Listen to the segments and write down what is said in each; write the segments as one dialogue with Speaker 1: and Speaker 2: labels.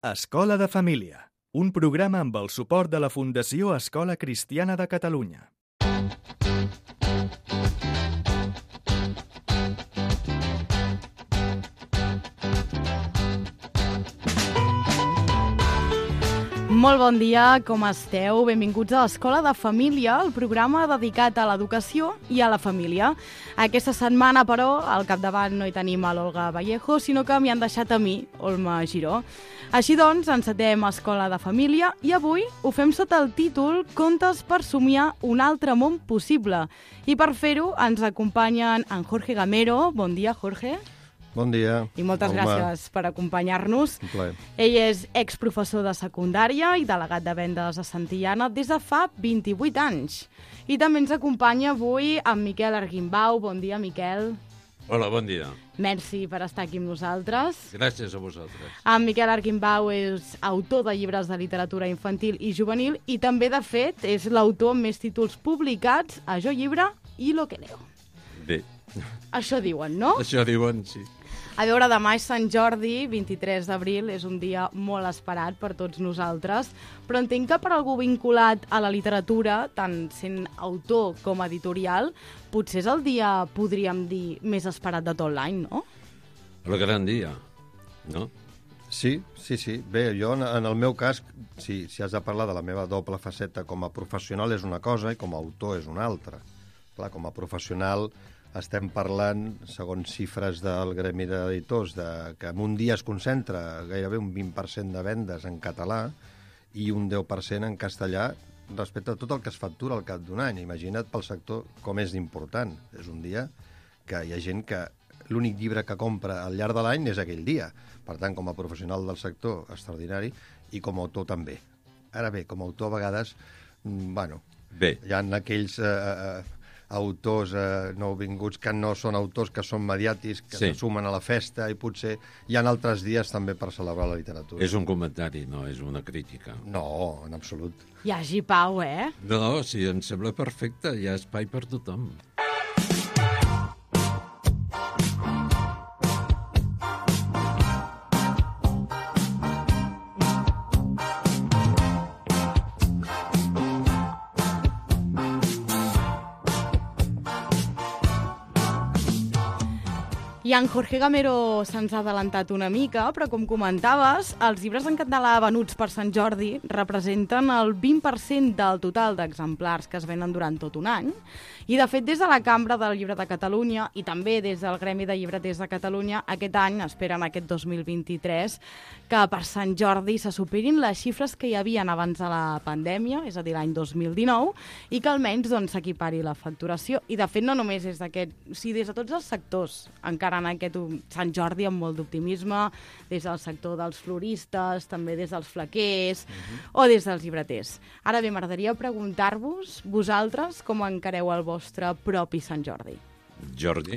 Speaker 1: Escola de Família, un programa amb el suport de la Fundació Escola Cristiana de Catalunya.
Speaker 2: Molt bon dia, com esteu? Benvinguts a l'Escola de Família, el programa dedicat a l'educació i a la família. Aquesta setmana, però, al capdavant no hi tenim a l'Olga Vallejo, sinó que m'hi han deixat a mi, Olma Giró. Així doncs, encetem Escola de Família i avui ho fem sota el títol Contes per somiar un altre món possible. I per fer-ho ens acompanyen en Jorge Gamero. Bon dia, Jorge.
Speaker 3: Bon dia.
Speaker 2: I moltes gràcies per acompanyar-nos.
Speaker 3: Un plaer.
Speaker 2: Ell és exprofessor de secundària i delegat de vendes a Santillana des de fa 28 anys. I també ens acompanya avui en Miquel Arguimbau. Bon dia, Miquel.
Speaker 4: Hola, bon dia.
Speaker 2: Merci per estar aquí amb nosaltres.
Speaker 4: Gràcies a vosaltres.
Speaker 2: En Miquel Arguimbau és autor de llibres de literatura infantil i juvenil i també, de fet, és l'autor amb més títols publicats a Jo Llibre i Lo que leo.
Speaker 4: Bé.
Speaker 2: Això diuen, no?
Speaker 4: Això diuen, sí.
Speaker 2: A veure, demà és Sant Jordi, 23 d'abril, és un dia molt esperat per tots nosaltres, però entenc que per algú vinculat a la literatura, tant sent autor com editorial, potser és el dia, podríem dir, més esperat de tot l'any, no?
Speaker 4: El gran dia, no?
Speaker 3: Sí. Bé, jo, en el meu cas, si has de parlar de la meva doble faceta com a professional és una cosa i com a autor és una altra. Clar, com a professional estem parlant, segons xifres del gremi d'editors, que en un dia es concentra gairebé un 20% de vendes en català i un 10% en castellà respecte a tot el que es factura al cap d'un any. Imagina't pel sector com és important. És un dia que hi ha gent que l'únic llibre que compra al llarg de l'any és aquell dia. Per tant, com a professional del sector, extraordinari, i com a autor també. Ara bé, com a autor a vegades,
Speaker 4: Bé.
Speaker 3: Hi ha aquells autors nouvinguts que no són autors, que són mediàtics, que se sumen a la festa, i potser hi ha altres dies també per celebrar la literatura.
Speaker 4: És un comentari, no és una crítica.
Speaker 3: No, en absolut.
Speaker 2: Hi hagi pau, eh?
Speaker 4: No, sí, em sembla perfecte, hi ha espai per tothom.
Speaker 2: I en Jorge Gamero se'ns ha adelantat una mica, però com comentaves, els llibres en català venuts per Sant Jordi representen el 20% del total d'exemplars que es venen durant tot un any. I, de fet, des de la Cambra del Llibre de Catalunya i també des del Gremi de Llibreters de Catalunya, aquest any, esperen aquest 2023, que per Sant Jordi se superin les xifres que hi havien abans de la pandèmia, és a dir, l'any 2019, i que almenys s'equipari la facturació. I, de fet, no només és d'aquest, sí, des de tots els sectors, encara en aquest Sant Jordi amb molt d'optimisme, des del sector dels floristes, també des dels flequers o des dels llibreters. Ara bé, m'agradaria preguntar-vos, vosaltres, com encareu el vostre propi Sant Jordi?
Speaker 4: Jordi?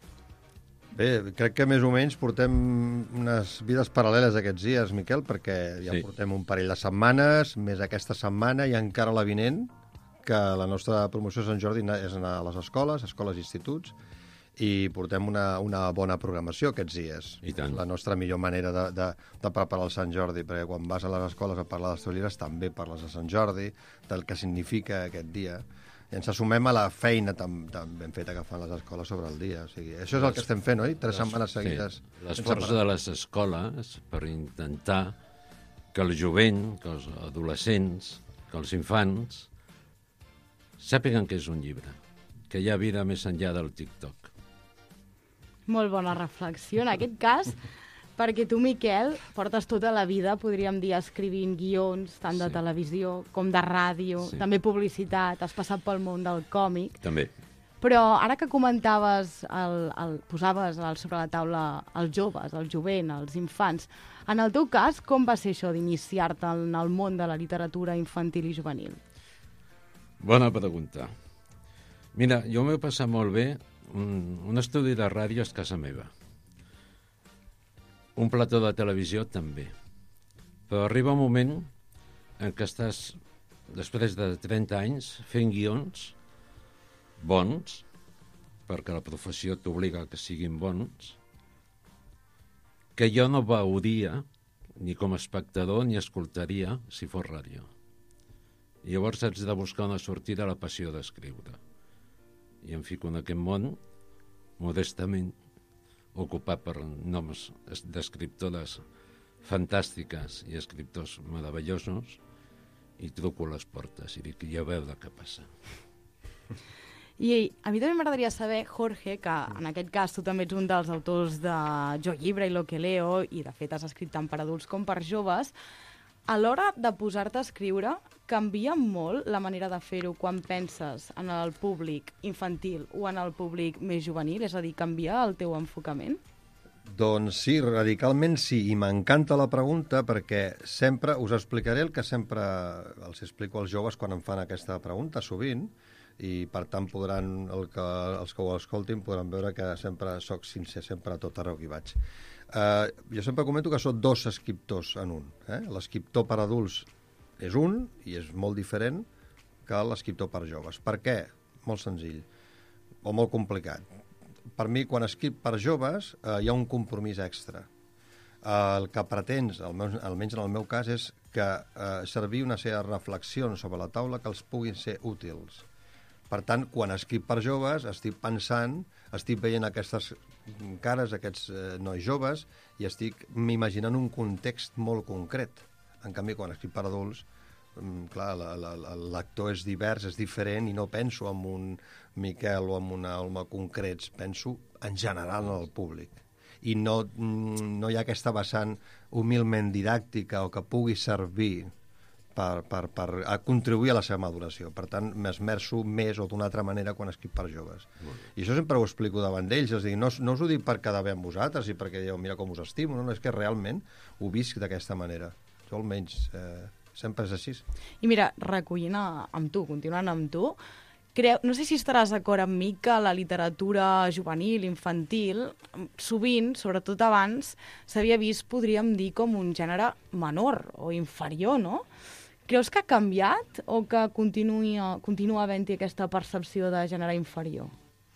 Speaker 3: Bé, crec que més o menys portem unes vides paral·leles aquests dies, Miquel, perquè ja portem un parell de setmanes, més aquesta setmana i encara la vinent, que la nostra promoció de Sant Jordi és anar a les escoles i instituts, i portem una bona programació aquests dies.
Speaker 4: I tant.
Speaker 3: La nostra millor manera de preparar el Sant Jordi, perquè quan vas a les escoles a parlar dels teus llibres també parles de Sant Jordi, del que significa aquest dia. I ens assumem a la feina tan ben feta que fan les escoles sobre el dia. O sigui, això és el que estem fent, oi? 3 setmanes seguides.
Speaker 4: Sí. L'esforç de les escoles per intentar que el jovent, que els adolescents, que els infants sàpiguen què és un llibre, que hi ha vida més enllà del TikTok.
Speaker 2: Molt bona reflexió. En aquest cas, perquè tu, Miquel, portes tota la vida, podríem dir, escrivint guions, tant de televisió com de ràdio, també publicitat, has passat pel món del còmic.
Speaker 4: També.
Speaker 2: Però ara que comentaves, posaves sobre la taula els joves, el jovent, els infants, en el teu cas, com va ser això d'iniciar-te en el món de la literatura infantil i juvenil?
Speaker 4: Bona pregunta. Mira, jo m'he passat molt bé un estudi de ràdio a casa meva. Un plató de televisió també. Però arriba un moment en què estàs, després de 30 anys, fent guions bons, perquè la professió t'obliga que siguin bons, que jo no veuria ni com a espectador ni escoltaria si fos ràdio. I llavors haig de buscar una sortida a la passió d'escriure. I em fico en aquest món, modestament, ocupat per noms d'escriptores fantàstiques i escriptors meravellosos, i truco a les portes i dic, ja veure què passa.
Speaker 2: I a mi també m'agradaria saber, Jorge, que en aquest cas tu també ets un dels autors de Jo Llibre i Lo que leo, i de fet has escrit tant per adults com per joves, a l'hora de posar-te a escriure, canvia molt la manera de fer-ho quan penses en el públic infantil o en el públic més juvenil? És a dir, canvia el teu enfocament?
Speaker 3: Doncs sí, radicalment sí, i m'encanta la pregunta perquè sempre us explicaré el que sempre els explico als joves quan em fan aquesta pregunta, sovint, i per tant els que ho escoltin podran veure que sempre soc sincer, sempre a tot arreu que hi vaig. Jo sempre comento que són dos escriptors en un. L'escriptor per adults és un i és molt diferent que l'escriptor per joves. Per què? Molt senzill, o molt complicat. Per mi, quan escric per joves, hi ha un compromís extra. El que pretens, almenys en el meu cas, és que servir una sèrie de reflexions sobre la taula que els puguin ser útils. Per tant, quan escric per joves, estic pensant, estic veient aquestes cares, aquests nois joves, i estic m'imaginant un context molt concret. En canvi, quan escric per adults, clar, l'actor és divers, és diferent, i no penso en un Miquel o en una Alma concrets, penso en general en el públic. I no hi ha aquesta vessant humilment didàctica o que pugui servir per contribuir a la seva maduració. Per tant, m'esmerço més o d'una altra manera quan escric per joves. I això sempre ho explico davant d'ells. És a dir, no us ho dic per quedar bé amb vosaltres i perquè dieu, mira com us estimo, no, és que realment ho visc d'aquesta manera. Jo almenys sempre és així.
Speaker 2: I mira, recollint amb tu, continuant amb tu, no sé si estaràs d'acord amb mi que la literatura juvenil, infantil, sovint, sobretot abans, s'havia vist, podríem dir, com un gènere menor o inferior, no? Creus que ha canviat o que continua havent-hi aquesta percepció de gènere inferior?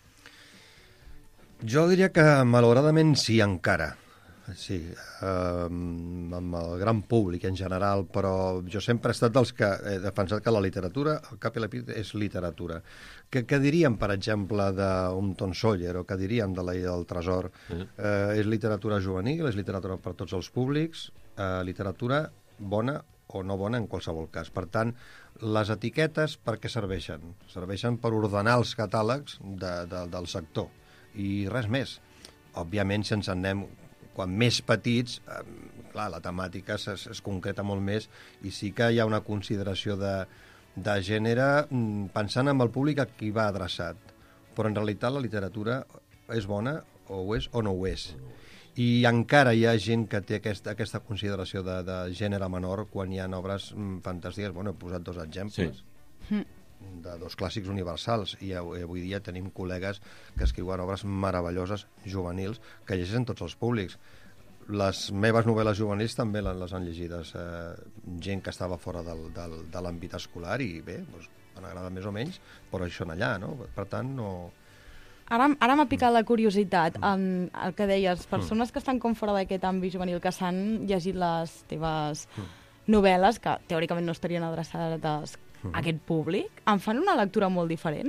Speaker 3: Jo diria que, malauradament, sí, encara. Sí, amb el gran públic en general, però jo sempre he estat dels que he defensat que la literatura, al cap i la fi, és literatura. Què diríem, per exemple, d'un Tom Sawyer, o què diríem de la Illa del Tresor? És literatura juvenil, és literatura per tots els públics, literatura bona o no bona en qualsevol cas. Per tant, les etiquetes per què serveixen? Serveixen per ordenar els catàlegs del sector, i res més. Òbviament, si ens en anem quan més petits, clar, la temàtica es concreta molt més i sí que hi ha una consideració de gènere pensant en el públic a qui va adreçat. Però en realitat la literatura és bona o ho és o no ho és. I encara hi ha gent que té aquesta consideració de gènere menor quan hi ha obres fantàstiques. Bueno, he posat dos exemples. Sí. De dos clàssics universals, i avui dia tenim col·legues que escriuen obres meravelloses juvenils que llegeixen tots els públics. Les meves novel·les juvenils també les han llegides gent que estava fora de l'àmbit escolar i bé, doncs, m'han agradat més o menys, però això són allà, no? Per tant, no...
Speaker 2: Ara m'ha picat la curiositat en el que deies, persones que estan com fora d'aquest àmbit juvenil, que s'han llegit les teves novel·les, que teòricament no estarien adreçades a aquest públic, en fan una lectura molt diferent?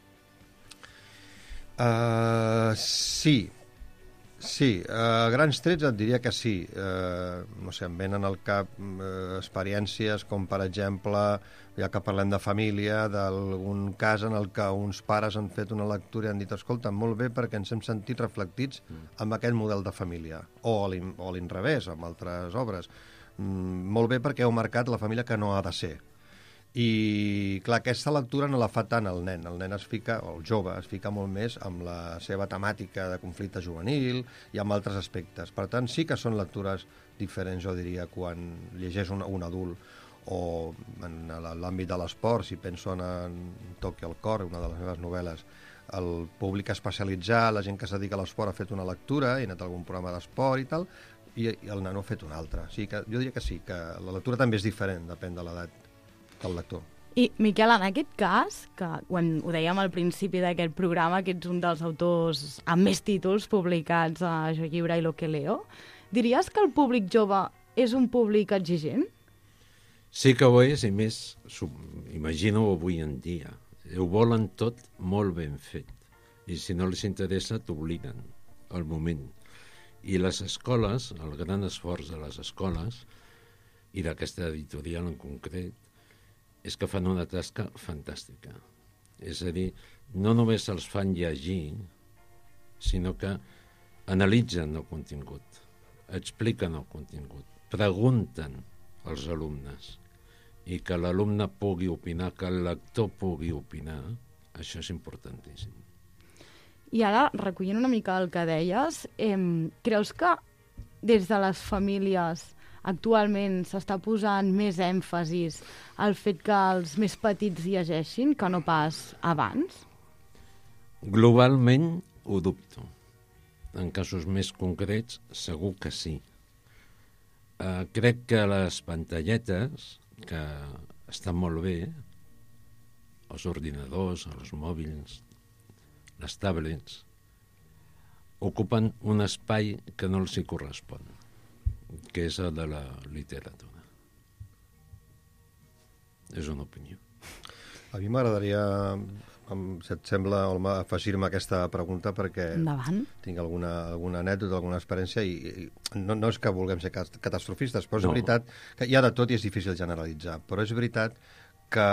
Speaker 2: Sí, a grans trets et diria que sí. No sé, em venen al cap experiències com, per exemple, ja que parlem de família, d'algun cas en el que uns pares han fet una lectura i han dit, escolta, molt bé perquè ens hem sentit reflectits amb aquest model de família, o a l'inrevés, amb altres obres. Molt bé perquè heu marcat la família que no ha de ser. I, clar, aquesta lectura no la fa tant el nen. El nen es fica, o el jove, es fica molt més amb la seva temàtica de conflicte juvenil i amb altres aspectes. Per tant, sí que són lectures diferents, jo diria, quan llegeix un adult, o en l'àmbit de l'esport, si penso en Toqui el cor, una de les meves novel·les, el públic especialitzat, la gent que es dedica a l'esport ha fet una lectura, i ha anat a algun programa d'esport i tal, i el nano ha fet una altra. O sigui que jo diria que sí, que la lectura també és diferent, depèn de l'edat del lector. I, Miquel, en aquest cas, que quan ho dèiem al principi d'aquest programa, que ets un dels autors amb més títols publicats a Jo Llibre i Lo que leo, diries que el públic jove és un públic exigent?
Speaker 4: Sí que ho és, i més, imagino avui en dia. Ho volen tot molt ben fet. I si no els interessa, t'obliguen al moment. I les escoles, el gran esforç de les escoles, i d'aquesta editorial en concret, és que fan una tasca fantàstica. És a dir, no només els fan llegir, sinó que analitzen el contingut, expliquen el contingut, pregunten als alumnes, i que l'alumne pugui opinar, que el lector pugui opinar, això és importantíssim.
Speaker 2: I ara, recollint una mica el que deies, creus que des de les famílies actualment s'està posant més èmfasis al fet que els més petits llegeixin que no pas abans?
Speaker 4: Globalment ho dubto. En casos més concrets, segur que sí. Crec que les pantalletes, que estan molt bé, els ordinadors, els mòbils, les tablets, ocupen un espai que no els hi correspon, que és el de la literatura. És una opinió.
Speaker 3: A mi m'agradaria, si et sembla, Olma, afegir-me aquesta pregunta perquè
Speaker 2: Endavant.
Speaker 3: tinc alguna anècdota, alguna experiència i no és que vulguem ser catastrofistes, però és veritat que hi ha de tot i és difícil generalitzar, però és veritat que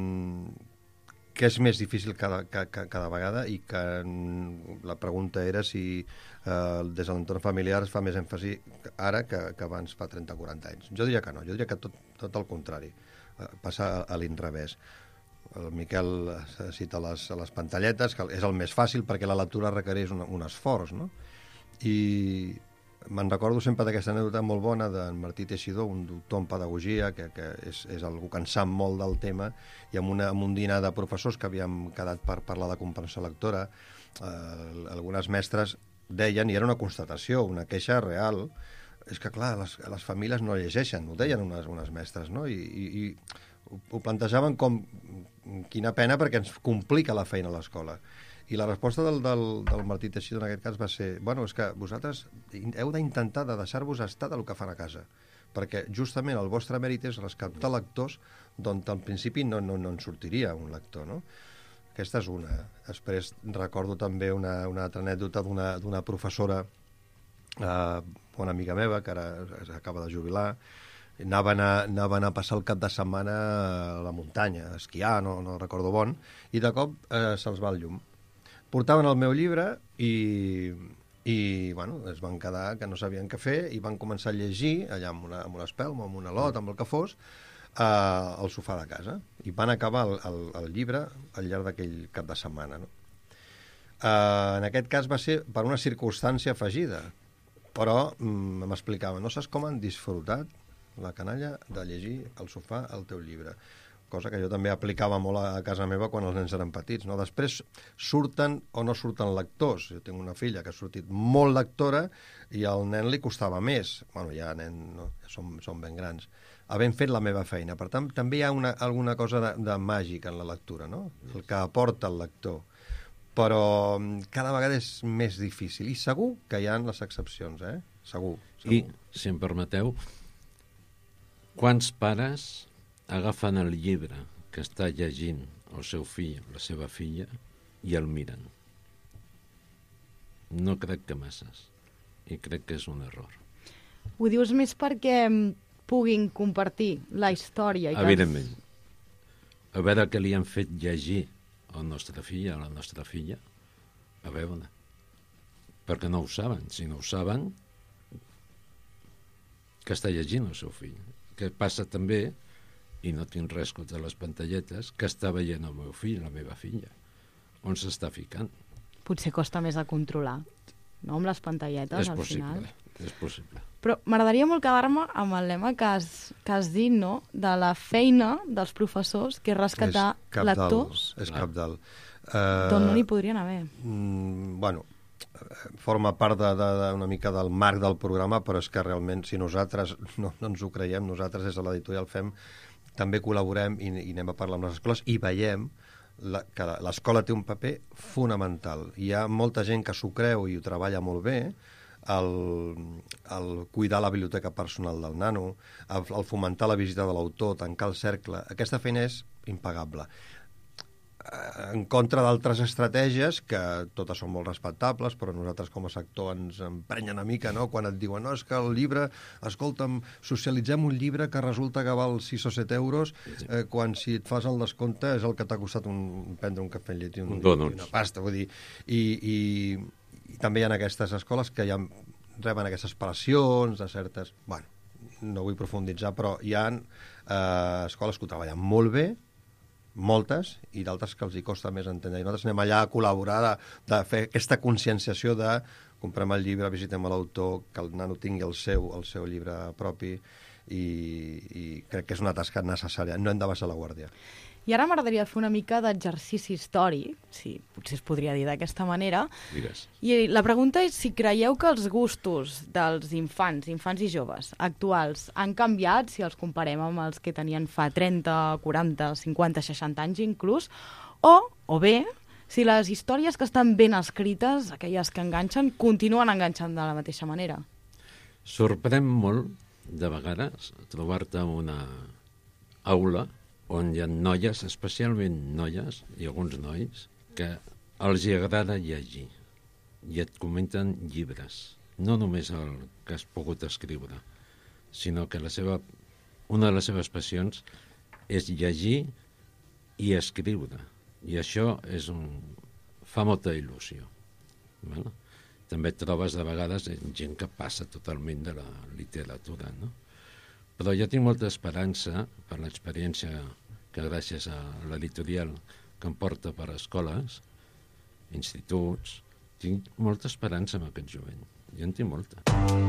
Speaker 3: és més difícil cada vegada i que la pregunta era si des de l'entorn familiar es fa més èmfasi ara que abans fa 30 o 40 anys. Jo diria que no, jo diria que tot el contrari, passa a l'inrevés. El Miquel cita les pantalletes, que és el més fàcil perquè la lectura requereix un esforç, no? I me'n recordo sempre d'aquesta anècdota molt bona d'en Martí Teixidor, un doctor en pedagogia, que és algú que en sap molt del tema, i amb un dinar de professors que havíem quedat per parlar de comprensió lectora, algunes mestres deien, i era una constatació, una queixa real, és que, clar, les famílies no llegeixen, ho deien unes mestres, no? I ho plantejaven com quina pena perquè ens complica la feina a l'escola. I la resposta del Martí Teixidor en aquest cas va ser, bueno, és que vosaltres heu d'intentar de deixar-vos estar del que fan a casa, perquè justament el vostre mèrit és rescatar lectors d'on al principi no en sortiria un lector, no? Aquesta és una. Després recordo també una altra anècdota d'una professora, bona amiga meva, que ara acaba de jubilar. Anaven a passar el cap de setmana a la muntanya, a esquiar, no recordo on, i de cop se'ls va el llum. Portaven el meu llibre i bueno, es van quedar que no sabien què fer i van començar a llegir allà amb una espelma, amb una lot, amb el que fos, al sofà de casa. I van acabar el llibre al llarg d'aquell cap de setmana, no? En aquest cas va ser per una circumstància afegida, però m'explicaven, no saps com han disfrutat la canalla de llegir al sofà el teu llibre, cosa que jo també aplicava molt a casa meva quan els nens eren petits, no? Després surten o no surten lectors. Jo tinc una filla que ha sortit molt lectora i al nen li costava més. Bueno, ja nen, no? Som ben grans. Havent fet la meva feina. Per tant, també hi ha alguna cosa de màgic en la lectura, no? El que aporta el lector. Però cada vegada és més difícil. I segur que hi ha les excepcions, Segur.
Speaker 4: I, si em permeteu, quants pares agafen el llibre que està llegint el seu fill o la seva filla i el miren? No crec que masses. I crec que és un error.
Speaker 2: Ho dius més perquè puguin compartir la història.
Speaker 4: Evidentment. A veure què li han fet llegir al nostre fill, a la nostra filla. A veure. Perquè no ho saben. Si no ho saben, que està llegint el seu fill. Que passa també, i no tinc res contra les pantalletes, que està veient el meu fill, la meva filla. On s'està ficant?
Speaker 2: Potser costa més de controlar, no? Amb les pantalletes, al final.
Speaker 4: És possible.
Speaker 2: Però m'agradaria molt quedar-me amb el lema que has dit, no?, de la feina dels professors, que és rescatar lectors.
Speaker 3: És cabdal.
Speaker 2: D'on no n'hi podrien haver.
Speaker 3: Bueno, forma part una mica del marc del programa, però és que realment, si nosaltres no ens ho creiem, nosaltres des de l'editorial FEM també col·laborem i anem a parlar amb les escoles i veiem que l'escola té un paper fonamental. Hi ha molta gent que s'ho creu i ho treballa molt bé, el cuidar la biblioteca personal del nano, el fomentar la visita de l'autor, tancar el cercle. Aquesta feina és impagable. En contra d'altres estratègies, que totes són molt respectables, però nosaltres com a sector ens emprenya una mica, no? Quan et diuen, no, és que el llibre, escolta'm, socialitzem un llibre que resulta que val 6 o 7 euros, quan si et fas el descompte és el que t'ha costat prendre un cafè amb llet i una pasta. Vull dir, i també hi ha aquestes escoles que ja reben aquestes pressions de certes... Bueno, no vull profunditzar, però hi ha escoles que ho treballen molt bé, moltes, i d'altres que els hi costa més entendre. I nosaltres anem allà a col·laborar, de fer aquesta conscienciació de comprem el llibre, visitem l'autor, que el nano tingui el seu llibre propi, i crec que és una tasca necessària. No hem de baixar la guàrdia.
Speaker 2: I ara m'agradaria fer una mica d'exercici històric, si potser es podria dir d'aquesta manera.
Speaker 4: Digues.
Speaker 2: I la pregunta és si creieu que els gustos dels infants i joves actuals han canviat, si els comparem amb els que tenien fa 30, 40, 50, 60 anys inclús, o bé, si les històries que estan ben escrites, aquelles que enganxen, continuen enganxant de la mateixa manera.
Speaker 4: Sorprèn molt, de vegades, trobar-te una aula on hi ha noies, especialment noies, i alguns nois, que els hi agrada llegir i et comenten llibres. No només el que has pogut escriure, sinó que una de les seves passions és llegir i escriure. I això fa molta il·lusió. Bueno, també trobes de vegades gent que passa totalment de la literatura, no? Però jo tinc molta esperança per l'experiència que gràcies a l'editorial que em porta per escoles, instituts, tinc molta esperança en aquest jovent. Jo en tinc molta.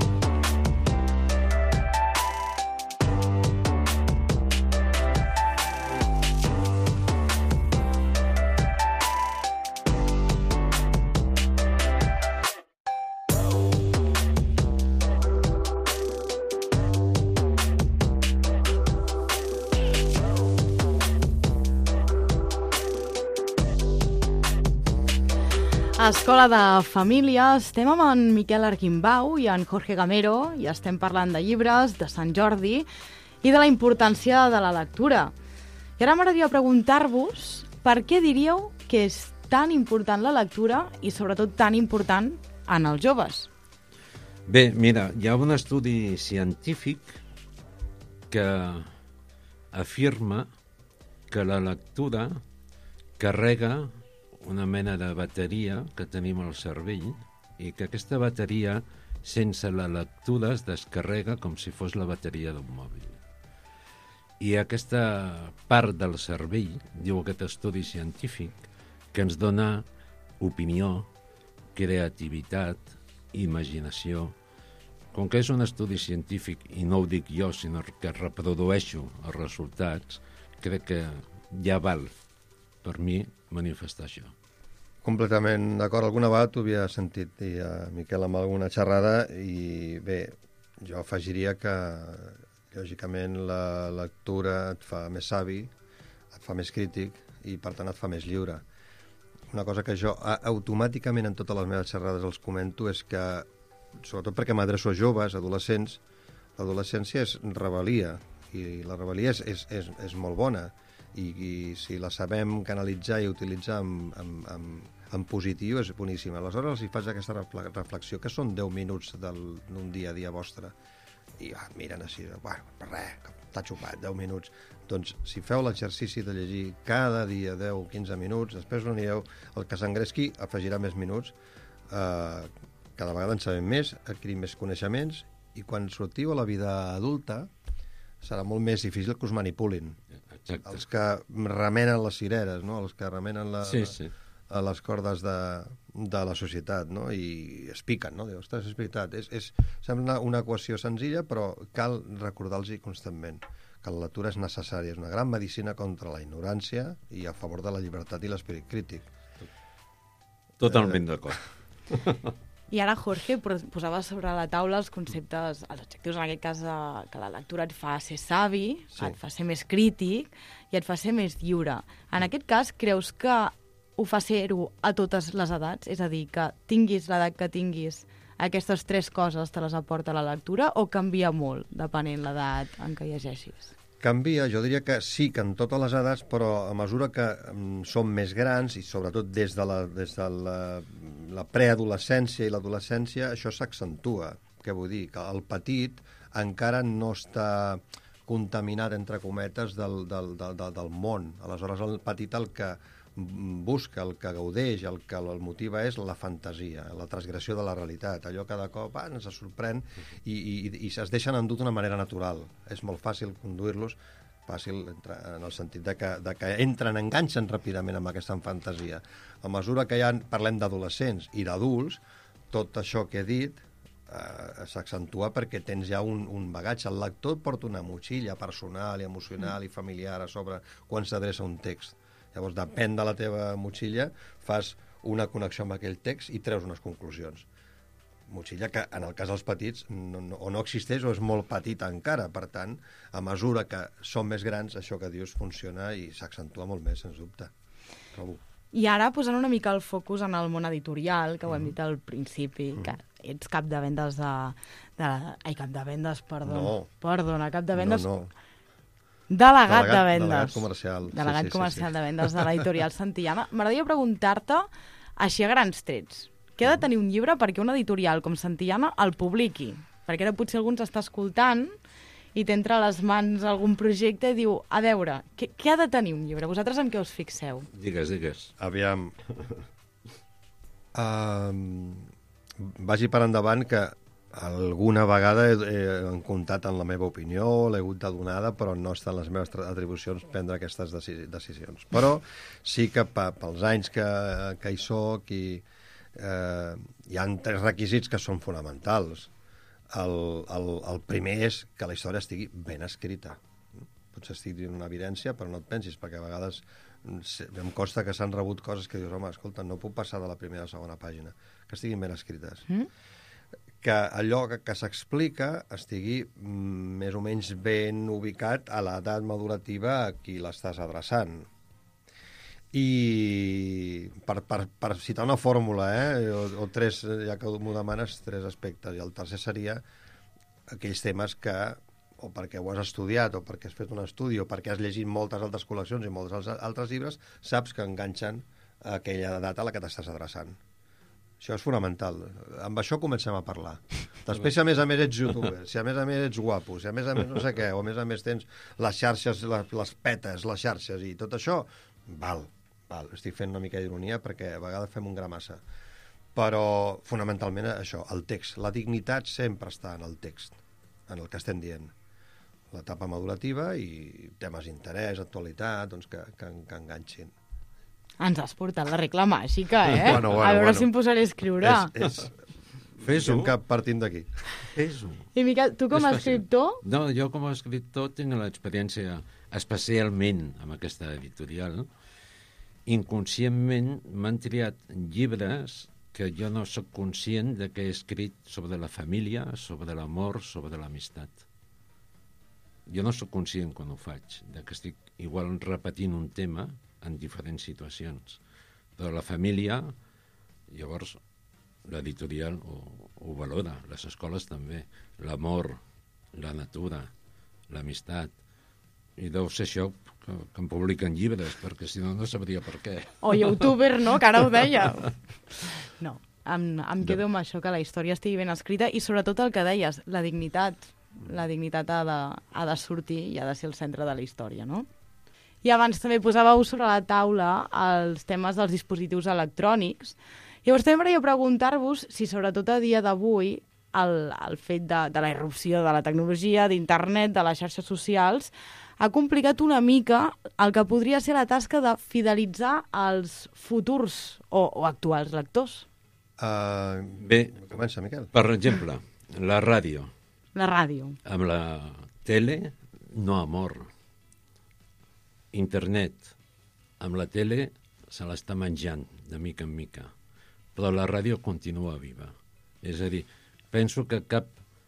Speaker 2: A Escola de Família estem amb en Miquel Arquimbau i en Jorge Gamero i estem parlant de llibres, de Sant Jordi i de la importància de la lectura. I ara m'agradaria preguntar-vos per què diríeu que és tan important la lectura i sobretot tan important en els joves.
Speaker 4: Bé, mira, hi ha un estudi científic que afirma que la lectura carrega una mena de bateria que tenim al cervell i que aquesta bateria, sense la lectura, es descarrega com si fos la bateria d'un mòbil. I aquesta part del cervell, diu aquest estudi científic, que ens dona opinió, creativitat, imaginació. Com que és un estudi científic, i no ho dic jo, sinó que reprodueixo els resultats, crec que ja val per mi manifestar això.
Speaker 3: Completament d'acord. Alguna vegada t'ho havia sentit dir a Miquel amb alguna xerrada i bé, jo afegiria que lògicament la lectura et fa més savi, et fa més crític i per tant et fa més lliure. Una cosa que jo automàticament en totes les meves xerrades els comento és que, sobretot perquè m'adreço a joves, adolescents, l'adolescència és rebel·lia i la rebel·lia és molt bona. I si la sabem canalitzar i utilitzar en positiu és boníssima. Aleshores els hi faig aquesta reflexió, que són 10 minuts d'un dia a dia vostre, i miren així, bueno, per res, t'ha xupat 10 minuts. Doncs si feu l'exercici de llegir cada dia 10-15 minuts, després on anireu, el que s'engresqui afegirà més minuts, cada vegada en sabem més, adquirim més coneixements, i quan sortiu a la vida adulta serà molt més difícil que us manipulin.
Speaker 4: Exacte. Els
Speaker 3: que remenen les cireres, no? Els que remenen les cordes de la societat, no? I es piquen, no? Ostres, és veritat. Sembla una equació senzilla, però cal recordar-los constantment que la lectura és necessària, és una gran medicina contra la ignorància i a favor de la llibertat i l'esperit crític.
Speaker 4: Totalment d'acord.
Speaker 2: I ara, Jorge, posava sobre la taula els conceptes, els adjectius, en aquest cas, que la lectura et fa ser savi, sí, et fa ser més crític i et fa ser més lliure. En aquest cas, creus que ho fa ser-ho a totes les edats? És a dir, que tinguis l'edat que tinguis, aquestes 3 coses te les aporta la lectura o canvia molt depenent l'edat en què llegeixis?
Speaker 3: Canvia, jo diria que sí, que en totes les edats, però a mesura que som més grans i sobretot des de la preadolescència i l'adolescència, això s'accentua. Què vull dir? Que el petit encara no està contaminat, entre cometes, del món. Aleshores, el petit el que busca, el que gaudeix, el que el motiva és la fantasia, la transgressió de la realitat. Allò cada cop ens sorprèn i es deixen endur d'una manera natural. És molt fàcil conduir-los, fàcil en el sentit de que enganxen ràpidament amb aquesta fantasia. A mesura que ja parlem d'adolescents i d'adults, tot això que he dit s'accentua perquè tens ja un bagatge. El lector porta una motxilla personal i emocional i familiar a sobre quan s'adreça un text. Llavors, depèn de la teva motxilla, fas una connexió amb aquell text i treus unes conclusions. Motxilla que, en el cas dels petits, o no existeix o és molt petita encara. Per tant, a mesura que som més grans, això que dius funciona i s'accentua molt més, sens dubte. Trobo.
Speaker 2: I ara, posant una mica el focus en el món editorial, que ho hem dit al principi, que ets cap de vendes cap de vendes, perdona.
Speaker 3: No.
Speaker 2: Perdona, cap de vendes...
Speaker 3: No.
Speaker 2: Delegat de vendes.
Speaker 3: Delegat comercial.
Speaker 2: Delegat comercial de vendes de l'editorial Santillana. M'agradaria preguntar-te, així a grans trets, què ha de tenir un llibre perquè una editorial com Santillana el publiqui? Perquè ara potser algú ens està escoltant i t'entra a les mans algun projecte i diu, a veure, què ha de tenir un llibre? Vosaltres en què us fixeu?
Speaker 4: Digues.
Speaker 3: Aviam. Vagi per endavant que alguna vegada he comptat en la meva opinió, l'he hagut de donada, però no està en les meves atribucions prendre aquestes decisions. Però sí que pels anys que hi soc hi ha 3 requisits que són fonamentals. El primer és que la història estigui ben escrita. Potser estic dient una evidència, però no et pensis, perquè a vegades em costa que s'han rebut coses que dius, home, escolta, no puc passar de la primera a la segona pàgina, que estiguin ben escrites. Que allò que s'explica estigui més o menys ben ubicat a l'edat madurativa a qui l'estàs adreçant. I per citar una fórmula, o 3, ja que m'ho demanes, 3 aspectes, i el tercer seria aquells temes que, o perquè ho has estudiat, o perquè has fet un estudi, o perquè has llegit moltes altres col·leccions i molts altres llibres, saps que enganxen a aquella edat a la que t'estàs adreçant. Això és fonamental. Amb això comencem a parlar. Després, si a més ets youtuber, si a més ets guapo, si a més no sé què, o a més tens les xarxes, les petes, les xarxes i tot això, val. Estic fent una mica d'ironia perquè a vegades fem un gra massa. Però, fonamentalment, això, el text. La dignitat sempre està en el text, en el que estem dient. L'etapa madurativa i temes d'interès, actualitat, doncs que enganxin.
Speaker 2: Ens has portat la regla màgica,
Speaker 3: Bueno,
Speaker 2: a veure si em posaré a escriure.
Speaker 3: Fes-ho. Partint d'aquí.
Speaker 4: Fes-ho.
Speaker 2: I Miquel, tu com a escriptor?
Speaker 4: No, jo com a escriptor tinc l'experiència, especialment amb aquesta editorial, inconscientment m'han triat llibres que jo no sóc conscient de que he escrit sobre la família, sobre l'amor, sobre l'amistat. Jo no sóc conscient quan ho faig, de que estic igual repetint un tema en diferents situacions. Però la família, llavors, l'editorial ho valora, les escoles també, l'amor, la natura, l'amistat, i deu ser això que em publiquen llibres, perquè si no, no sabria per què.
Speaker 2: O youtuber, no?, que ara ho deia. No, em quedo amb això, que la història estigui ben escrita, i sobretot el que deies, la dignitat. La dignitat ha de sortir i ha de ser el centre de la història, no? I abans també posàveu sobre la taula els temes dels dispositius electrònics. Llavors també m'agradaria preguntar-vos si, sobretot a dia d'avui, el fet de la irrupció de la tecnologia, d'internet, de les xarxes socials, ha complicat una mica el que podria ser la tasca de fidelitzar els futurs o actuals lectors.
Speaker 4: Bé,
Speaker 3: Comença, Miquel.
Speaker 4: per exemple, la ràdio.
Speaker 2: La ràdio.
Speaker 4: Amb la tele no ha mort. Internet, amb la tele se l'està menjant de mica en mica, però la ràdio continua viva. És a dir, penso que cap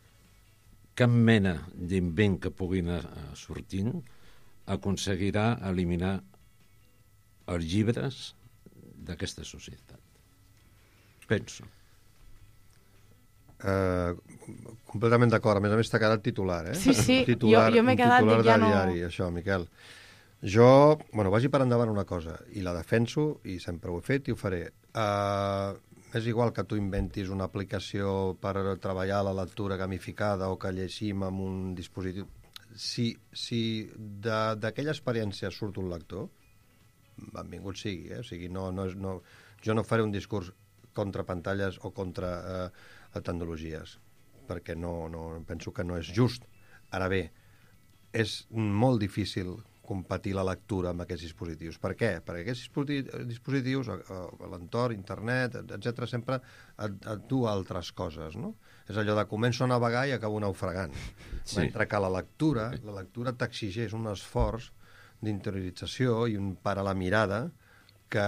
Speaker 4: mena d'invent que pugui anar sortint aconseguirà eliminar els llibres d'aquesta societat. Penso.
Speaker 3: Completament d'acord. A més t'ha quedat titular, eh?
Speaker 2: Sí,
Speaker 3: Titular,
Speaker 2: jo m'he quedat...
Speaker 3: titular
Speaker 2: ja
Speaker 3: de
Speaker 2: no...
Speaker 3: diari, això, Miquel. Jo, vagi per endavant una cosa, i la defenso, i sempre ho he fet i ho faré. És igual que tu inventis una aplicació per treballar la lectura gamificada o que llegim amb un dispositiu. Si d'aquella experiència surt un lector, benvingut sigui, eh? O sigui, jo no faré un discurs contra pantalles o contra tecnologies, perquè penso que no és just. Ara bé, és molt difícil competir la lectura amb aquests dispositius. Per què? Perquè aquests dispositius, l'entorn, internet, etc., sempre et du altres coses, no? És allò de començo a navegar i acabo naufragant. Sí. Mentre que la lectura t'exigeix un esforç d'interiorització i un parar la mirada que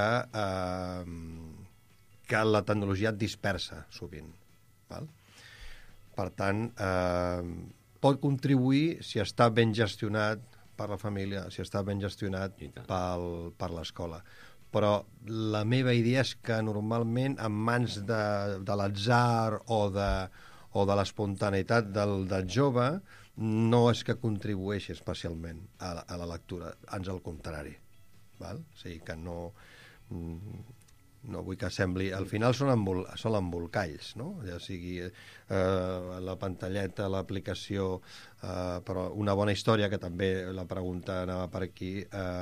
Speaker 3: la tecnologia et dispersa sovint. Val? Per tant, pot contribuir si està ben gestionat per la família, si està ben gestionat per l'escola. Però la meva idea és que normalment en mans de l'atzar o de l'espontaneïtat del jove no és que contribueixi especialment a la lectura, ans al contrari. Val? O sigui que no vull que sembli... Al final són embolcalls, no? Ja sigui la pantalleta, l'aplicació, però una bona història, que també la pregunta anava per aquí,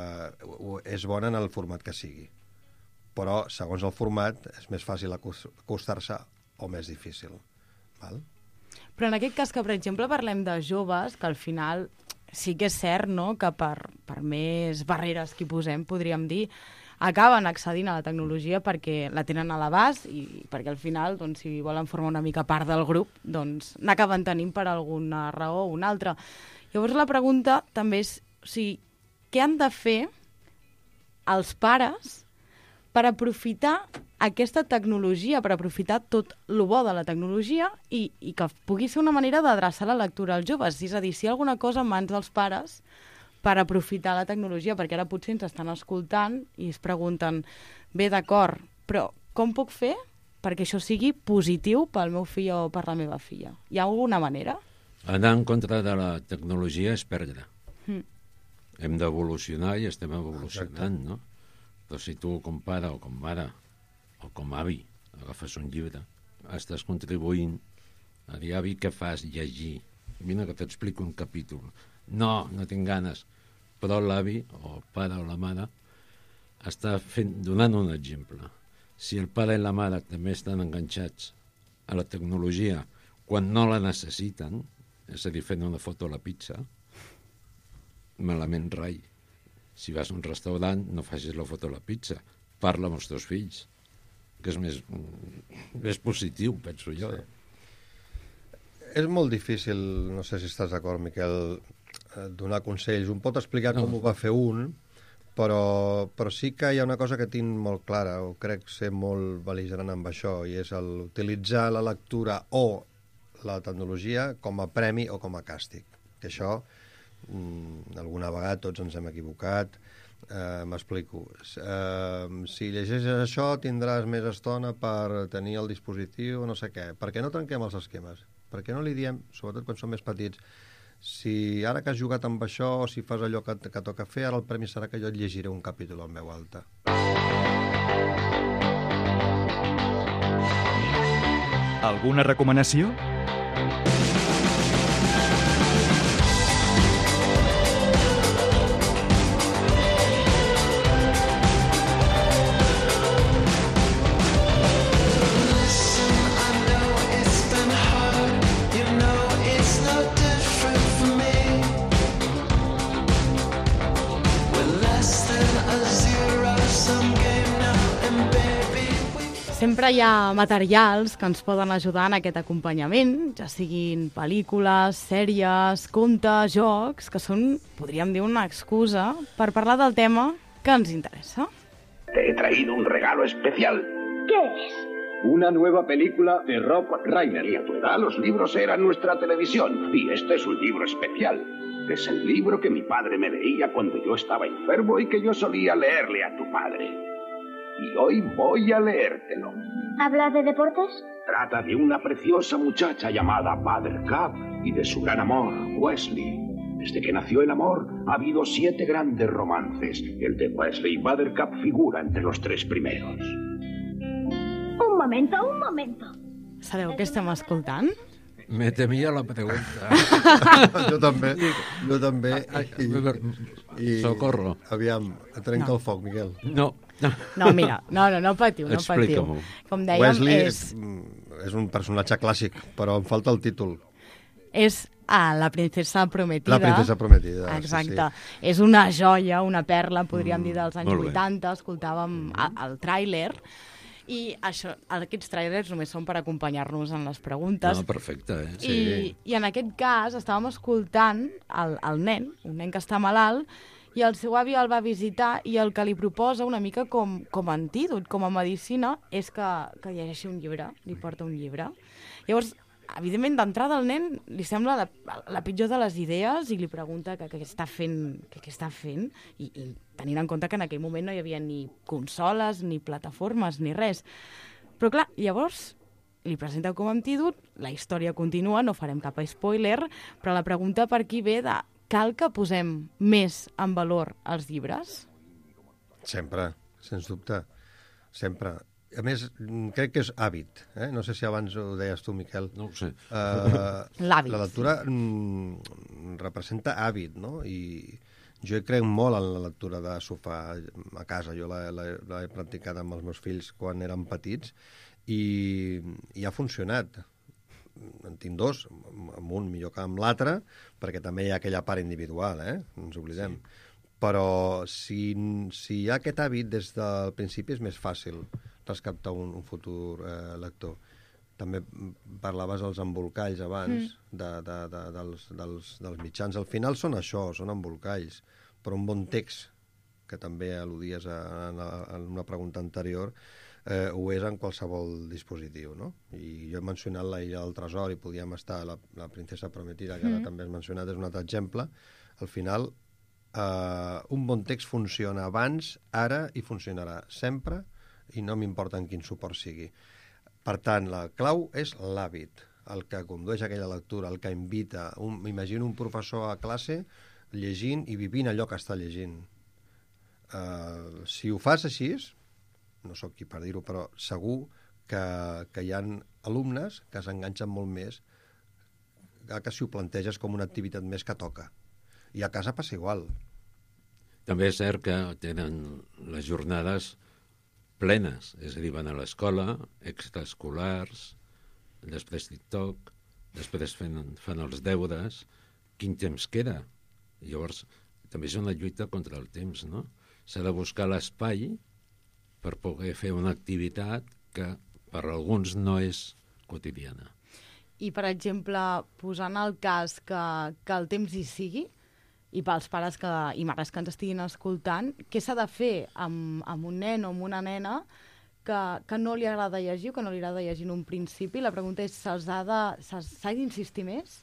Speaker 3: és bona en el format que sigui. Però, segons el format, és més fàcil acostar-se o més difícil. Val?
Speaker 2: Però en aquest cas que, per exemple, parlem de joves, que al final sí que és cert, no?, que per més barreres que hi posem, podríem dir, acaben accedint a la tecnologia perquè la tenen a l'abast i perquè al final, doncs, si volen formar una mica part del grup, doncs n'acaben tenint per alguna raó o una altra. Llavors la pregunta també és, o sigui, què han de fer els pares per aprofitar aquesta tecnologia, per aprofitar tot el bo de la tecnologia i que pugui ser una manera d'adreçar la lectura als joves? És a dir, si hi ha alguna cosa en mans dels pares per aprofitar la tecnologia, perquè ara potser ens estan escoltant i es pregunten, bé, d'acord, però com puc fer perquè això sigui positiu pel meu fill o per la meva filla? Hi ha alguna manera?
Speaker 4: Anar en contra de la tecnologia és perdre. Hem d'evolucionar i estem evolucionant, no? Però si tu, com pare o com mare o com avi, agafes un llibre, estàs contribuint a dir, avi, què fas? Llegir. Vine que t'explico un capítol. No tinc ganes. Però l'avi, o el pare o la mare, està donant un exemple. Si el pare i la mare també estan enganxats a la tecnologia quan no la necessiten, és a dir, fent una foto a la pizza, malament rai. Si vas a un restaurant, no facis la foto a la pizza. Parla amb els teus fills, que és més positiu, penso jo.
Speaker 3: Sí. És molt difícil, no sé si estàs d'acord, Miquel, donar consells. Un pot explicar com ho va fer un, però sí que hi ha una cosa que tinc molt clara, o crec ser molt bel·ligerant amb això, i és utilitzar la lectura o la tecnologia com a premi o com a càstig. Que això, alguna vegada tots ens hem equivocat. M'explico. Si llegeixes això tindràs més estona per tenir el dispositiu, no sé què. Per què no trenquem els esquemes? Per què no li diem, sobretot quan som més petits, si ara que has jugat amb això o si fas allò que toca fer, ara el premi serà que jo et llegiré un capítol en veu alta.
Speaker 1: Alguna recomanació?
Speaker 2: Sempre hi ha materials que ens poden ajudar en aquest acompanyament, ja siguin pel·lícules, sèries, contes, jocs, que són, podríem dir, una excusa per parlar del tema que ens interessa.
Speaker 5: Te he traído un regalo especial.
Speaker 6: ¿Qué es?
Speaker 5: Una nueva película de Rob Reiner. Y a tu edad los libros eran nuestra televisión. Y este es un libro especial. Es el libro que mi padre me leía cuando yo estaba enfermo y que yo solía leerle a tu padre. y hoy voy a leértelo.
Speaker 6: ¿Habla de deportes?
Speaker 5: Trata de una preciosa muchacha llamada Buttercup y de su gran amor, Wesley. Desde que nació el amor, ha habido 7 grandes romances. El de Wesley y Buttercup figura entre los 3 primeros.
Speaker 6: Un momento.
Speaker 2: Sabeu què estem escoltant?
Speaker 4: Me temia la pregunta.
Speaker 3: Jo també.
Speaker 4: Socorro.
Speaker 3: Aviam, trenca el foc, Miquel.
Speaker 4: No.
Speaker 2: No, mira, no patiu, no patiu.
Speaker 4: Explica-m'ho.
Speaker 2: Com dèiem,
Speaker 3: Wesley és un personatge clàssic, però em falta el títol.
Speaker 2: és la princesa prometida.
Speaker 3: La princesa prometida.
Speaker 2: Exacte.
Speaker 3: Sí.
Speaker 2: És una joia, una perla, podríem dir, dels anys
Speaker 4: molt bé.
Speaker 2: 80. Escoltàvem el tràiler. I aquests tràilers només són per acompanyar-nos en les preguntes.
Speaker 4: No, perfecte, eh?
Speaker 3: Sí.
Speaker 2: I en aquest cas estàvem escoltant el nen, un nen que està malalt, i el seu avi el va visitar i el que li proposa una mica com a antídot, com a medicina, és que llegeixi un llibre, li porta un llibre. Llavors, evidentment, d'entrada el nen li sembla la pitjor de les idees i li pregunta què està fent, i tenint en compte que en aquell moment no hi havia ni consoles, ni plataformes, ni res. Però clar, llavors li presenta com a antídot, la història continua, no farem cap spoiler, però la pregunta per aquí ve de cal que posem més en valor els llibres?
Speaker 3: Sempre, sens dubte. Sempre. A més, crec que és hàbit. No sé si abans ho deies tu, Miquel.
Speaker 4: No ho sé.
Speaker 2: L'hàbit.
Speaker 3: La lectura representa hàbit, no? I jo crec molt en la lectura de sofà a casa. Jo l'he practicat amb els meus fills quan eren petits i ha funcionat. En tinc 2, amb un millor que amb l'altre, perquè també hi ha aquella part individual, no ens oblidem. Sí. Però si hi ha aquest hàbit des del principi és més fàcil rescatar un futur lector. També parlaves dels embolcalls abans, dels mitjans. Al final són això, són embolcalls, però un bon text, que també al·ludies en una pregunta anterior, ho és en qualsevol dispositiu, no? I jo he mencionat la Illa del Tresor i podíem estar la princesa prometida, que ara també has mencionat, és un altre exemple. Al final, un bon text funciona abans, ara, i funcionarà sempre, i no m'importa en quin suport sigui. Per tant, la clau és l'hàbit, el que condueix a aquella lectura, el que invita. M'imagino un professor a classe llegint i vivint allò que està llegint. Si ho fas així, no sóc qui per dir-ho, però segur que hi ha alumnes que s'enganxen molt més que si ho planteges com una activitat més que toca. I a casa passa igual.
Speaker 4: També és cert que tenen les jornades plenes, és a dir, van a l'escola, extraescolars, després TikTok, després fan els deures, quin temps queda? Llavors, també és una lluita contra el temps, no? S'ha de buscar l'espai per poder fer una activitat que per alguns no és quotidiana.
Speaker 2: I, per exemple, posant el cas que el temps hi sigui, i pels pares i mares que ens estiguin escoltant, què s'ha de fer amb un nen o amb una nena que no li agrada llegir o que no li agrada llegir en un principi? La pregunta és, s'ha d'insistir més?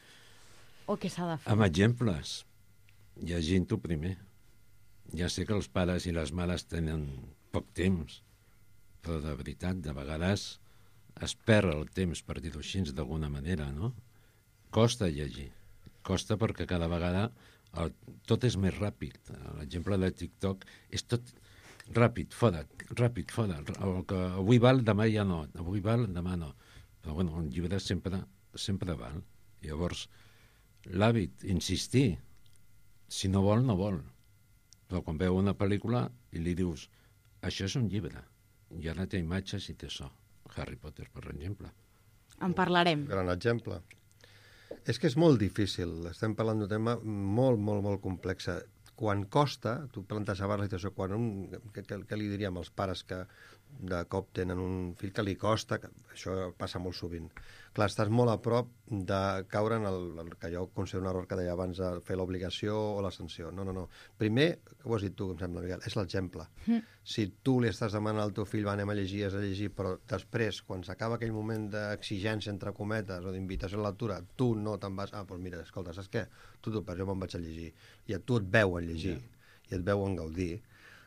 Speaker 2: O què s'ha de fer?
Speaker 4: Amb exemples, llegint-ho primer. Ja sé que els pares i les mares tenen poc temps, però de veritat, de vegades es perd el temps, per dir-ho així, d'alguna manera, no? Costa llegir, costa perquè cada vegada tot és més ràpid. L'exemple de TikTok és tot ràpid, fora. El que avui val, demà ja no. Avui val, demà no. Però, bueno, un llibre sempre val. Llavors, l'hàbit, insistir. Si no vol, no vol. Però quan veu una pel·lícula i li dius això és un llibre, i ara té imatges i té so. Harry Potter, per exemple.
Speaker 2: En parlarem.
Speaker 3: Gran exemple. És que és molt difícil. Estem parlant d'un tema molt, molt, molt complex. Quan costa, tu plantejaves la situació, què li diríem als pares que de cop tenen un fill que li costa, que això passa molt sovint. Clar, estàs molt a prop de caure en el que jo considero un error que deia abans, de fer l'obligació o la sanció. No. Primer, que ho has dit tu, em sembla, Miguel, és l'exemple. Si tu li estàs demanant al teu fill, anem a llegir, has de llegir, però després, quan s'acaba aquell moment d'exigència, entre cometes, o d'invitació a la lectura, tu no te'n vas... doncs mira, escolta, saps què? Tu, per jo me'n vaig a llegir. I a tu et veuen llegir, i et veuen gaudir.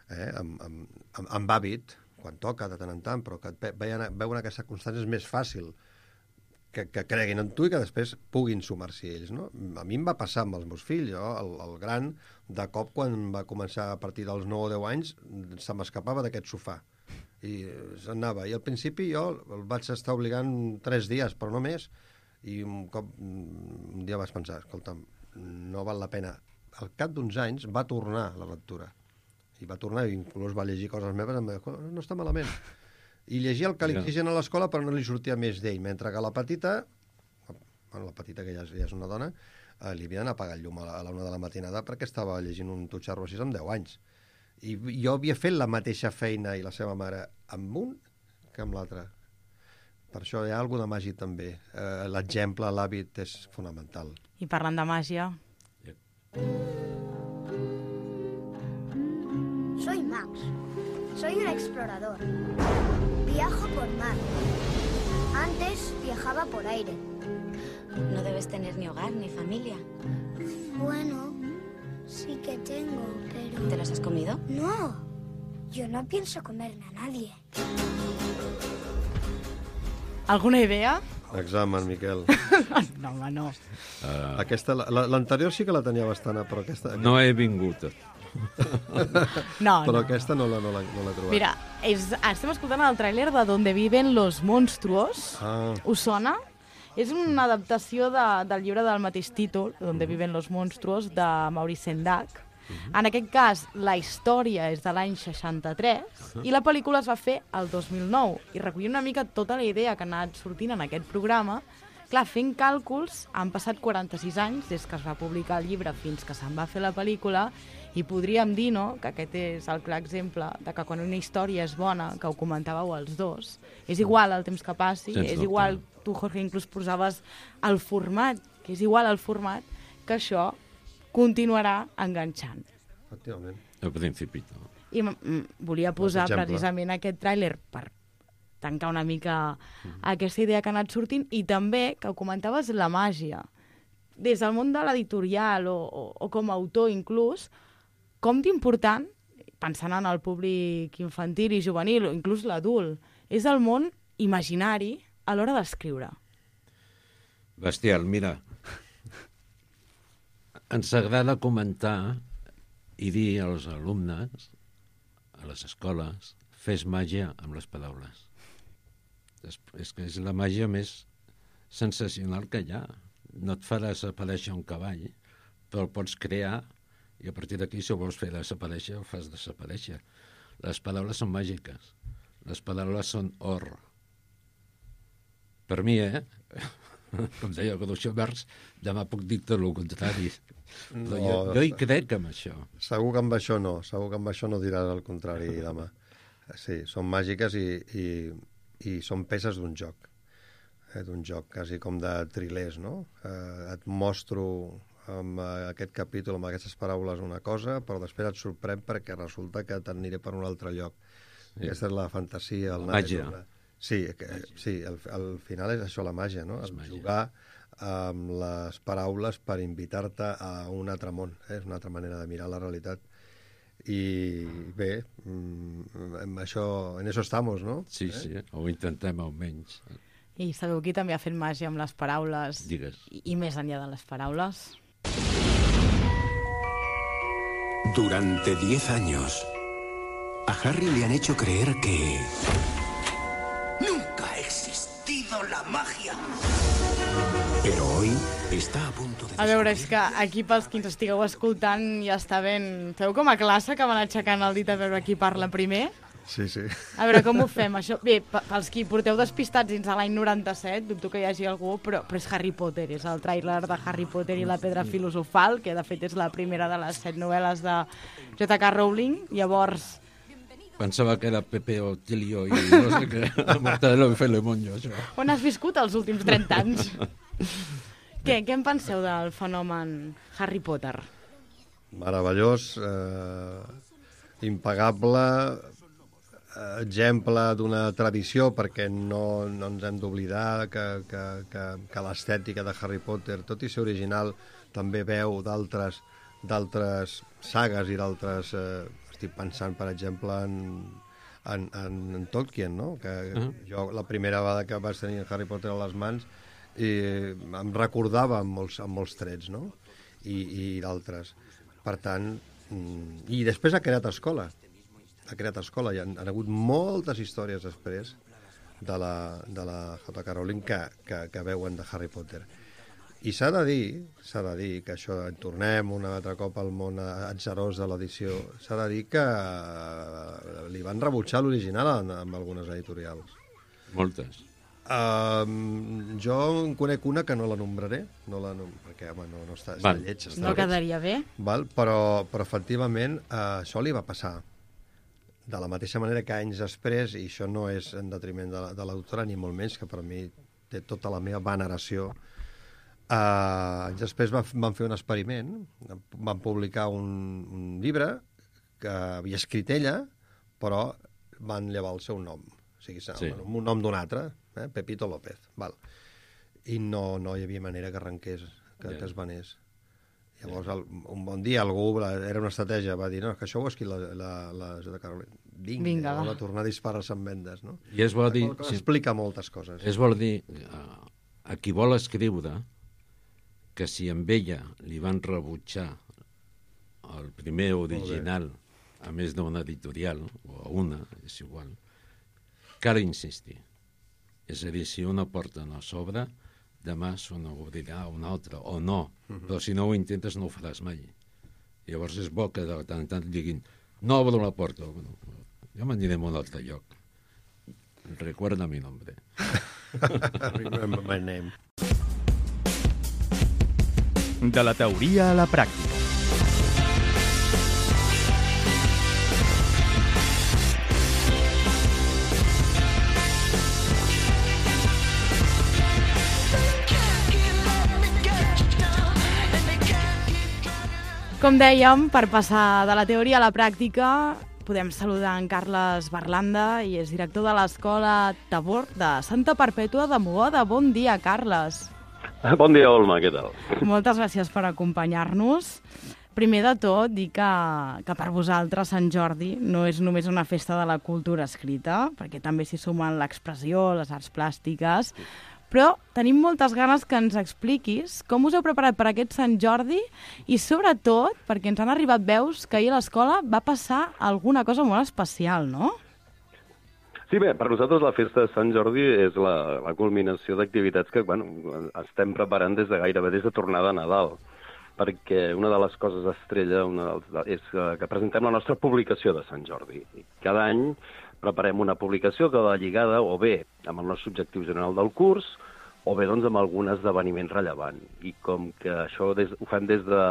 Speaker 3: amb hàbit, quan toca de tant en tant, però que et veuen aquestes circumstàncies és més fàcil que creguin en tu i que després puguin sumar-s'hi ells, no? A mi em va passar amb els meus fills, jo, el gran, de cop, quan va començar a partir dels 9 o 10 anys, se m'escapava d'aquest sofà i s'anava. I al principi jo el vaig estar obligant 3 dies, però no més, i un dia vaig pensar, escolta'm, no val la pena. Al cap d'uns anys va tornar la lectura, i va tornar, i inclús va llegir coses meves, em va dir, no està malament. I llegia el que li exigien a l'escola, però no li sortia més d'ell, mentre que la petita, la petita que ja és una dona, li havien apagat el llum a la 1 de la matinada perquè estava llegint un Tutxarro així amb 10 anys. I jo havia fet la mateixa feina i la seva mare amb un que amb l'altre. Per això hi ha alguna de màgia també. L'exemple, l'hàbit és fonamental.
Speaker 2: I parlant de màgia...
Speaker 6: Soy Max. Soy un explorador. Viajo por mar. Antes viajaba por aire.
Speaker 7: No debes tener ni hogar ni familia.
Speaker 6: Bueno, sí que tengo, pero...
Speaker 7: ¿Te los has comido?
Speaker 6: No, yo no pienso comerme a nadie.
Speaker 2: Alguna idea?
Speaker 3: Examen, Miquel.
Speaker 2: No, home, no.
Speaker 3: L'anterior sí que la tenia bastant, però aquesta...
Speaker 4: No he vingut.
Speaker 2: No,
Speaker 3: però
Speaker 2: no.
Speaker 3: aquesta no l'he trobat.
Speaker 2: Mira, estem escoltant el tràiler de Donde viven los monstruos. Us sona? És una adaptació del llibre del mateix títol, Donde viven los monstruos, de Maurice Sendak. En aquest cas, la història és de l'any 63 i la pel·lícula es va fer el 2009 i recollia una mica tota la idea que ha anat sortint en aquest programa. Clar, fent càlculs, han passat 46 anys des que es va publicar el llibre fins que se'n va fer la pel·lícula i podríem dir, no?, que aquest és el clar exemple de que quan una història és bona, que ho comentàveu els dos, és igual el temps que passi, és igual, tu, Jorge, inclús posaves el format, que és igual el format, que això continuarà enganxant.
Speaker 3: Efectivament.
Speaker 4: Al Principito.
Speaker 2: I volia posar precisament aquest tràiler per tancar una mica aquesta idea que ha anat sortint i també, que ho comentaves, la màgia. Des del món de l'editorial o com a autor inclús, com d'important, pensant en el públic infantil i juvenil o inclús l'adult, és el món imaginari a l'hora d'escriure.
Speaker 4: Bestial, mira, ens agrada comentar i dir als alumnes, a les escoles, fes màgia amb les paraules. És que és la màgia més sensacional que hi ha. No et farà desaparèixer un cavall, però el pots crear i a partir d'aquí, si ho vols fer desaparèixer, ho fas desaparèixer. Les paraules són màgiques. Les paraules són or. Per mi, com deia Groucho Marx, demà puc dir tot el contrari. No, jo hi crec amb això.
Speaker 3: Segur que amb això no. Segur que amb això no diràs el contrari demà. Sí, són màgiques i són peces d'un joc. D'un joc quasi com de trilers, no? Et mostro amb aquest capítol, amb aquestes paraules, una cosa, però després et sorprèn perquè resulta que t'aniré per un altre lloc. Sí. Aquesta és la fantasia.
Speaker 4: La màgia.
Speaker 3: Sí, al final és això, la màgia, no? Jugar amb les paraules per invitar-te a un altre món. És una altra manera de mirar la realitat. I bé, en eso estamos, no?
Speaker 4: Sí, sí, ho intentem almenys.
Speaker 2: I sabeu qui també ha fet màgia amb les paraules?
Speaker 4: Digues.
Speaker 2: I més enllà de les paraules?
Speaker 8: Durante 10 años, a Harry le han hecho creer que... ¡Nunca ha existido la magia! Pero hoy està a punt de...
Speaker 2: A veure, és que aquí pels qui ens estigueu escoltant ja està ben... Feu com a classe que van aixecant el dit a veure qui parla primer?
Speaker 3: Sí, sí.
Speaker 2: A veure, com ho fem, això? Bé, pels qui porteu despistats dins de l'any 97, dubto que hi hagi algú, però és Harry Potter, és el tràiler de Harry Potter i la Pedra Filosofal, que de fet és la primera de les 7 novel·les de J.K. Rowling. Llavors...
Speaker 4: Pensava que era Pepe Otilio i no sé què, la Mortadelo i Filemón, jo, això.
Speaker 2: On has viscut els últims 30 anys? Què en penseu del fenomen Harry Potter?
Speaker 3: Meravellós, impagable, exemple d'una tradició, perquè no ens hem d'oblidar que l'estètica de Harry Potter, tot i ser original, també veu d'altres sagues i d'altres estic pensant, per exemple, en Tolkien, no? Que jo la primera vegada que vaig tenir Harry Potter a les mans em recordava amb molts trets, no? I d'altres. Per tant, i després ha creat escola. Hi han hagut moltes històries després de la J.K. Rowling que veuen de Harry Potter. I s'ha de dir que això, tornem un altre cop al món atzarós de l'edició, s'ha de dir que li van rebutjar l'original amb algunes editorials.
Speaker 4: Moltes.
Speaker 3: Jo en conec una que no la nombraré, perquè home, no està lleig.
Speaker 2: No quedaria bé.
Speaker 3: Però efectivament això li va passar. De la mateixa manera que anys després, i això no és en detriment de l'autora, ni molt menys, que per mi té tota la meva veneració, anys després van fer un experiment, van publicar un llibre que havia escrit ella, però van llevar el seu nom, o sigui, un nom d'un altre, Pepito López, i no hi havia manera que arrenqués, que es venés. Llavors, un bon dia, algú, era una estratègia, va dir, no, que això ho ha escrit la J.K. Rowling. Vinga, va tornar a disparar-se amb vendes, no?
Speaker 4: I és bo dir...
Speaker 3: Explica moltes coses.
Speaker 4: És bo dir a qui vol escriure que si amb ella li van rebutjar el primer original, a més d'una editorial, o a una, és igual, cal insistir. És a dir, si una porta no s'obre, demà se n'obrirà una altra, o no. Però si no ho intentes, no ho faràs mai. Llavors és bo que de tant en tant diguin no obro la porta. Bueno, jo m'aniré a un altre lloc. Recuerda mi nombre.
Speaker 3: Remember my name.
Speaker 1: De la teoria a la pràctica.
Speaker 2: Com dèiem, per passar de la teoria a la pràctica, podem saludar en Carles Berlanda, i és director de l'Escola Tabor de Santa Perpètua de Mogoda. Bon dia, Carles.
Speaker 9: Bon dia, Olma, què tal?
Speaker 2: Moltes gràcies per acompanyar-nos. Primer de tot, dir que per vosaltres Sant Jordi no és només una festa de la cultura escrita, perquè també s'hi sumen l'expressió, les arts plàstiques, però tenim moltes ganes que ens expliquis com us heu preparat per aquest Sant Jordi i, sobretot, perquè ens han arribat veus que ahir a l'escola va passar alguna cosa molt especial, no?
Speaker 9: Sí, bé, per nosaltres la festa de Sant Jordi és la culminació d'activitats que estem preparant des de tornada a Nadal, perquè una de les coses estrella és que presentem la nostra publicació de Sant Jordi. Cada any preparem una publicació que va lligada o bé amb el nostre objectiu general del curs o bé doncs, amb algun esdeveniment rellevant. I com que això ho fem des de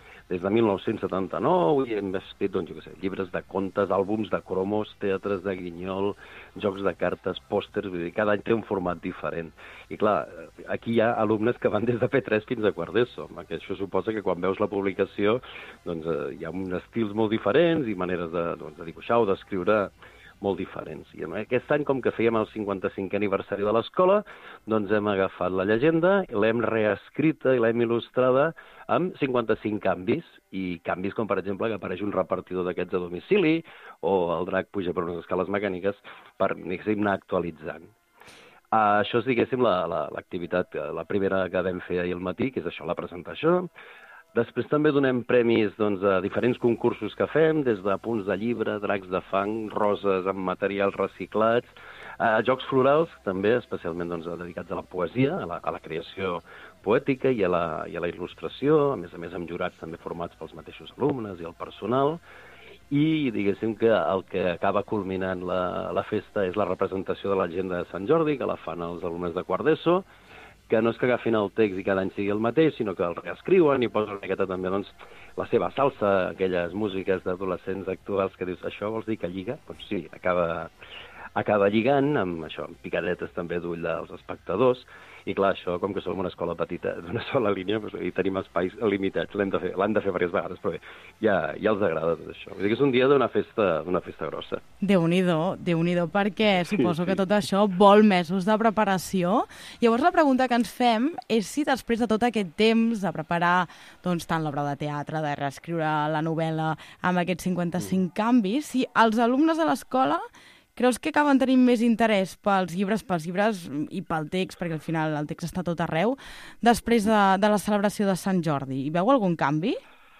Speaker 9: 1979 i hem escrit, doncs, llibres de contes, àlbums de cromos, teatres de guinyol, jocs de cartes, pòsters, vull dir, cada any té un format diferent. I clar, aquí hi ha alumnes que van des de P3 fins a quart d'ESO, que això suposa que quan veus la publicació doncs, hi ha uns estils molt diferents i maneres de dibuixar o d'escriure molt diferents. I aquest any, com que fèiem el 55è aniversari de l'escola, doncs hem agafat la llegenda, l'hem reescrita i l'hem il·lustrada amb 55 canvis, i canvis com, per exemple, que apareix un repartidor d'aquests a domicili o el drac puja per unes escales mecàniques per anar actualitzant. Això és, diguéssim, l'activitat, la primera que vam fer ahir al matí, que és això, la presentació. Després també donem premis a diferents concursos que fem, des de punts de llibre, dracs de fang, roses amb materials reciclats, jocs florals, també especialment dedicats a la poesia, a la creació poètica i a la il·lustració, a més amb jurats també formats pels mateixos alumnes i el personal. I diguéssim que el que acaba culminant la festa és la representació de l'agenda de Sant Jordi, que la fan els alumnes de quart d'ESO, que no és que agafin el text i cada any sigui el mateix, sinó que el reescriuen i posen una miqueta també la seva salsa, aquelles músiques d'adolescents actuals que dius, això vols dir que lliga? Doncs sí, acaba acaba lligant amb això, amb picadetes també d'ull dels espectadors, i clar, això, com que som una escola petita d'una sola línia, doncs, i tenim espais limitats, l'han de fer diverses vegades, però bé, ja els agrada tot això. Vull dir que és un dia d'una festa grossa.
Speaker 2: Déu-n'hi-do, perquè suposo que tot això vol mesos de preparació. Llavors la pregunta que ens fem és si després de tot aquest temps de preparar doncs, tant l'obra de teatre, de reescriure la novel·la amb aquests 55 canvis, si els alumnes de l'escola creus que acaben tenint més interès pels llibres i pel text, perquè al final el text està tot arreu, després de la celebració de Sant Jordi? Hi veu algun canvi?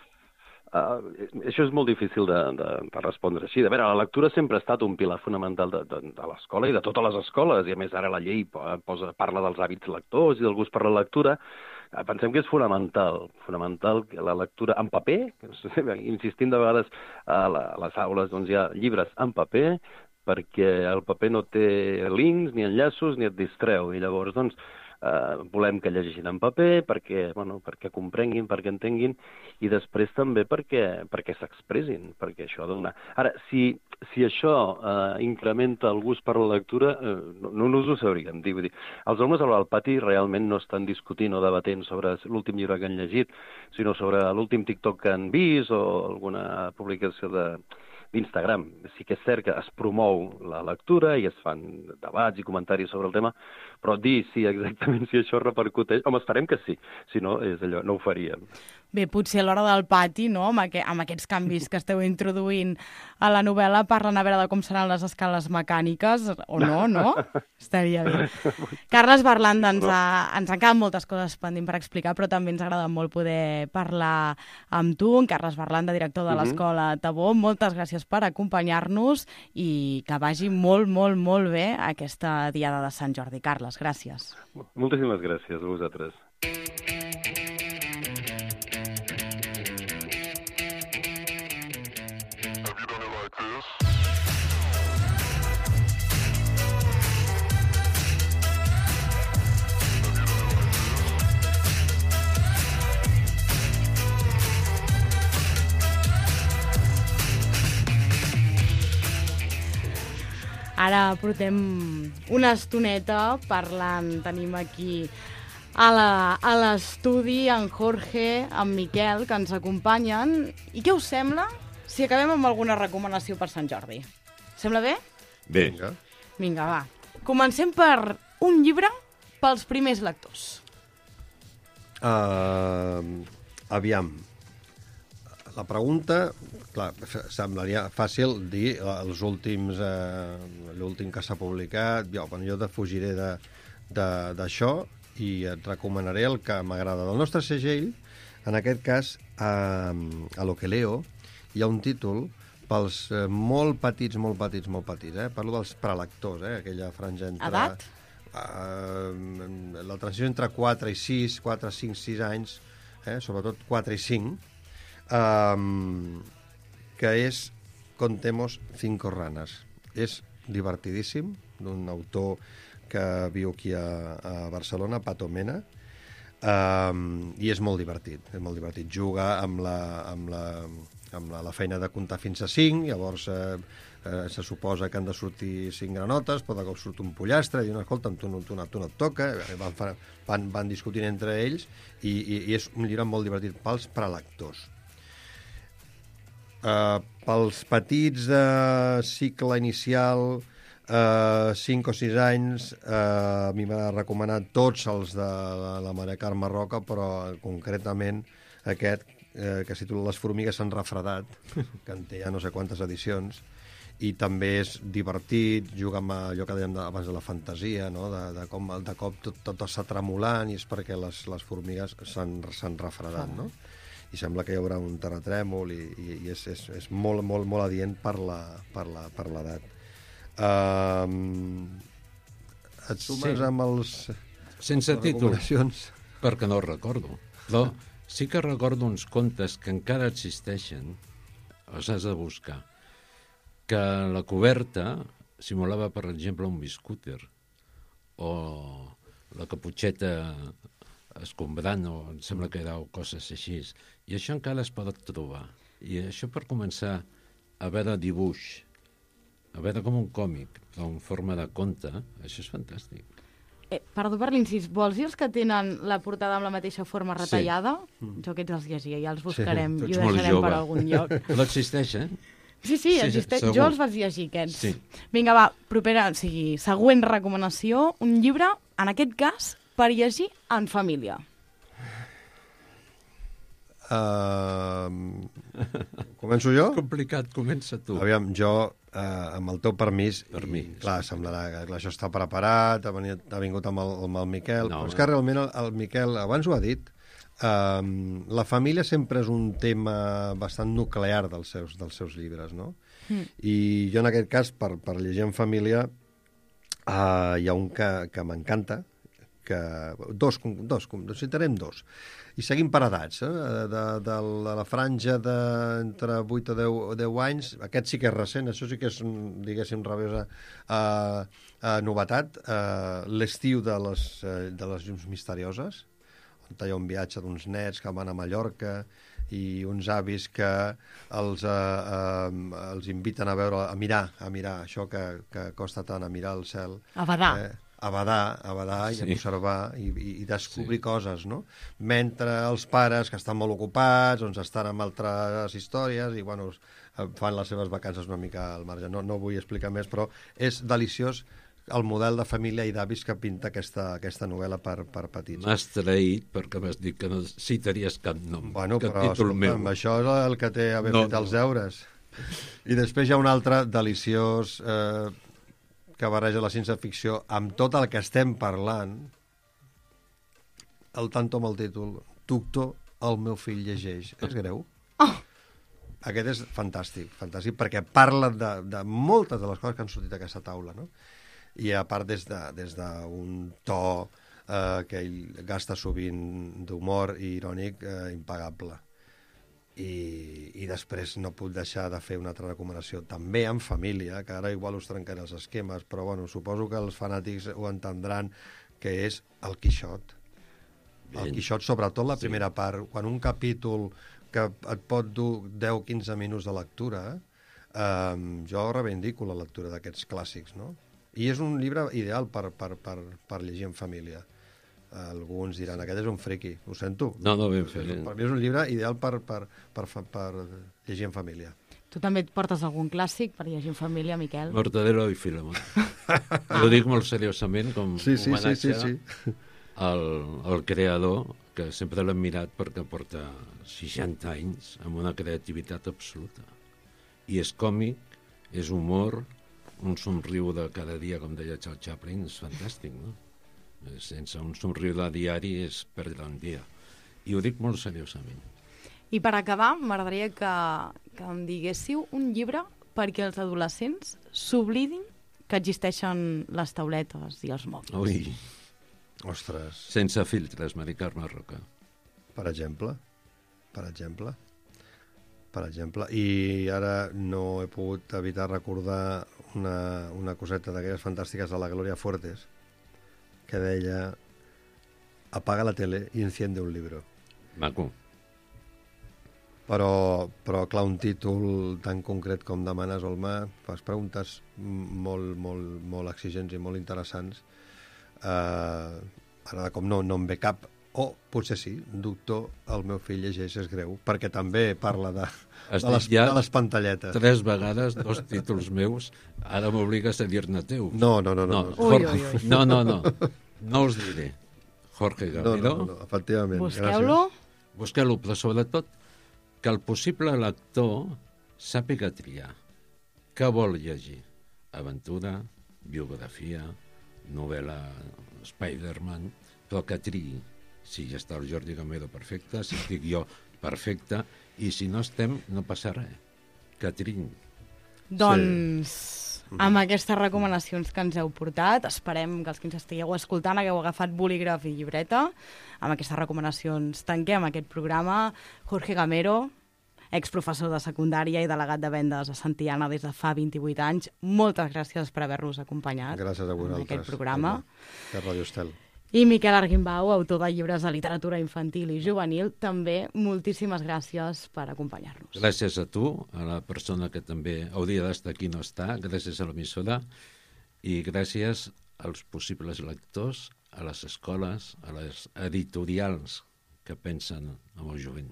Speaker 9: Això és molt difícil de respondre així. A veure, la lectura sempre ha estat un pilar fonamental de l'escola i de totes les escoles, i a més ara la llei parla dels hàbits lectors i del gust per la lectura. Pensem que és fonamental la lectura en paper, insistint de vegades a les aules, doncs hi ha llibres en paper, perquè el paper no té links ni enllaços ni et distreu, i llavors doncs volem que llegeixin en paper perquè comprenguin, perquè entenguin, i després també perquè s'expressin, perquè això ha de donar. Ara, si això incrementa el gust per la lectura, no us ho sabríem dir. Vull dir, els alumnes al pati realment no estan discutint o debatent sobre l'últim llibre que han llegit, sinó sobre l'últim TikTok que han vist o alguna publicació d'Instagram. Sí que és cert que es promou la lectura i es fan debats i comentaris sobre el tema, però dir exactament si això repercuteix... Home, esperem que sí, si no, és allò, no ho faríem.
Speaker 2: Bé, potser a l'hora del pati, no?, amb aquests canvis que esteu introduint a la novel·la, parlen a veure de com seran les escales mecàniques, o no? Estaria bé. Carles Berlanda, ens han quedat moltes coses pendents per explicar, però també ens ha agradat molt poder parlar amb tu, en Carles Berlanda, director de l'Escola Tabó. Moltes gràcies per acompanyar-nos i que vagi molt, molt, molt bé aquesta diada de Sant Jordi. Carles, gràcies.
Speaker 9: Moltíssimes gràcies a vosaltres.
Speaker 2: Ara portem una estoneta parlant, tenim aquí a l'estudi en Jorge, en Miquel, que ens acompanyen. I què us sembla si acabem amb alguna recomanació per Sant Jordi? Sembla bé?
Speaker 4: Bé.
Speaker 2: Vinga, va. Comencem per un llibre pels primers lectors.
Speaker 3: Aviam. La pregunta, clar, semblaria fàcil dir l'últim que s'ha publicat. Jo defugiré d'això i et recomanaré el que m'agrada del nostre segell. En aquest cas, a Lo que leo, hi ha un títol pels molt petits. Parlo dels prelectors, aquella franja entre...
Speaker 2: Edat?
Speaker 3: La transició entre 4 i 6, 4, 5, 6 anys, sobretot 4 i 5, que és Contemos 5 ranas. És divertidíssim, d'un autor que viu aquí a Barcelona, Pato Mena, i és molt divertit. Juga amb la feina de comptar fins a 5, llavors se suposa que han de sortir 5 granotes, però de cop surt un pollastre i diuen, escolta'm, tu no et toca, van discutint entre ells, i és un llibre molt divertit pels prelectors. Pels petits de cicle inicial, 5 o 6 anys, a mi m'ha recomanat tots els de la Maria Carme Roca, però concretament aquest, que es titula Les formigues s'han refredat, que en té ja no sé quantes edicions, i també és divertit, juga amb allò que dèiem abans de la fantasia, no? de cop tot està tremolant, i és perquè les formigues s'han refredat, no? I sembla que hi haurà un terratrèmol, i és molt, molt, molt adient per l'edat. Et sumes amb els...
Speaker 4: Sense títol, perquè no ho recordo. Però sí que recordo uns contes que encara existeixen, els has de buscar, que la coberta simulava, per exemple, un biscúter, o la caputxeta escombrant, o em sembla que era coses així. I això encara es pot trobar. I això per començar a veure dibuix a veure com un còmic, en forma de conte, això és fantàstic.
Speaker 2: Perdó per l'incís, vols dir els que tenen la portada amb la mateixa forma retallada? Jo aquests els llegia, ja els buscarem i ho deixarem per algun lloc.
Speaker 4: No existeix, eh?
Speaker 2: Sí, existeix.
Speaker 4: Segur.
Speaker 2: Jo els vaig llegir, aquests.
Speaker 4: Sí.
Speaker 2: Vinga, va, següent recomanació, un llibre, en aquest cas, per llegir en família.
Speaker 3: Començo jo?
Speaker 4: Complicat, comença tu.
Speaker 3: Aviam, jo, amb el teu permís, clar, semblarà que això està preparat, ha vingut amb el Miquel, però és que realment el Miquel, abans ho ha dit, la família sempre és un tema bastant nuclear dels seus llibres, no? I jo en aquest cas, per llegir en família, hi ha un que m'encanta, citarem dos, i seguim per edats, de la franja d'entre 8 o 10 anys, aquest sí que és recent, això sí que és, diguéssim, rabiosa novetat, l'estiu de les llums misterioses, on hi ha un viatge d'uns nets que van a Mallorca i uns avis que els inviten a mirar això que costa tant, a mirar el cel.
Speaker 2: A badar.
Speaker 3: A badar i a observar i descobrir coses, no? Mentre els pares, que estan molt ocupats, doncs estan amb altres històries i, bueno, fan les seves vacances una mica al marge. No vull explicar més, però és deliciós el model de família i d'avis que pinta aquesta novel·la per petits.
Speaker 4: M'has traït perquè m'has dit que no citaries cap nom, cap títol meu.
Speaker 3: Això és el que té haver fet els deures. I després hi ha un altre deliciós que barreja la ciència-ficció amb tot el que estem parlant, el tanto amb el títol Doctor, el meu fill llegeix. És greu? Aquest és fantàstic, perquè parla de moltes de les coses que han sortit a aquesta taula, no? I a part des d'un to que ell gasta sovint d'humor i irònic impagable. I després no puc deixar de fer una altra recomanació, també en família, que ara igual us trencaré els esquemes, però bueno, suposo que els fanàtics ho entendran, que és el Quixot. El Quixot, sobretot la primera part, quan un capítol que et pot dur 10-15 minuts de lectura, jo reivindico la lectura d'aquests clàssics, no? I és un llibre ideal per llegir en família. Alguns diran, aquest és un friqui, ho sento.
Speaker 4: No, ben fet.
Speaker 3: Per mi és un llibre ideal per llegir en família.
Speaker 2: Tu també et portes algun clàssic per llegir en família, Miquel?
Speaker 4: Mortadelo i Filemón. Jo dic molt seriosament, com homenatge al creador, que sempre l'hem mirat perquè porta 60 anys amb una creativitat absoluta. I és còmic, és humor, un somriu de cada dia, com deia Charles Chaplin, és fantàstic, no? Sense un somriu de diari és perdre un dia. I ho dic molt seriosament.
Speaker 2: I per acabar, m'agradaria que em diguéssiu un llibre perquè els adolescents s'oblidin que existeixen les tauletes i els mòbils.
Speaker 4: Ui.
Speaker 3: Ostres.
Speaker 4: Sense filtres, Mari Carme Roca.
Speaker 3: Per exemple. I ara no he pogut evitar recordar una coseta d'aquelles fantàstiques de la Gloria Fuertes, que deia: apaga la tele i enciende un libro.
Speaker 4: Maco.
Speaker 3: Però clar, un títol tan concret com demanes, Olma, fas preguntes molt exigents i molt interessants. Ara com no em ve cap. O potser sí, Doctor, el meu fill llegeix, és greu, perquè també parla de les pantalletes.
Speaker 4: 3 vegades 2 títols meus, ara m'obligues a dir-ne teus.
Speaker 3: No.
Speaker 4: No us diré. Jorge Gamero.
Speaker 3: No, efectivament.
Speaker 2: Busqueu-lo.
Speaker 4: Busqueu-lo, però sobretot que el possible lector sàpiga triar. Què vol llegir? Aventura, biografia, novel·la Spider-Man, però que triï. Si ja està el Jordi Gamero, perfecte. Si estic jo, perfecte. I si no estem, no passa res. Que triïn.
Speaker 2: Doncs, amb aquestes recomanacions que ens heu portat, esperem que els que ens estigueu escoltant hagueu agafat bolígraf i llibreta. Amb aquestes recomanacions tanquem aquest programa. Jorge Gamero, exprofessor de secundària i delegat de vendes a Santillana des de fa 28 anys. Moltes gràcies per haver-nos acompanyat.
Speaker 3: Gràcies a vosaltres.
Speaker 2: En aquest programa.
Speaker 3: Que Radio Estel.
Speaker 2: I Miquel Argimbau, autor de llibres de literatura infantil i juvenil, també moltíssimes gràcies per acompanyar-nos.
Speaker 4: Gràcies a tu, a la persona que també hauria d'estar aquí no està, gràcies a l'emissora, i gràcies als possibles lectors, a les escoles, a les editorials que pensen en el jovent.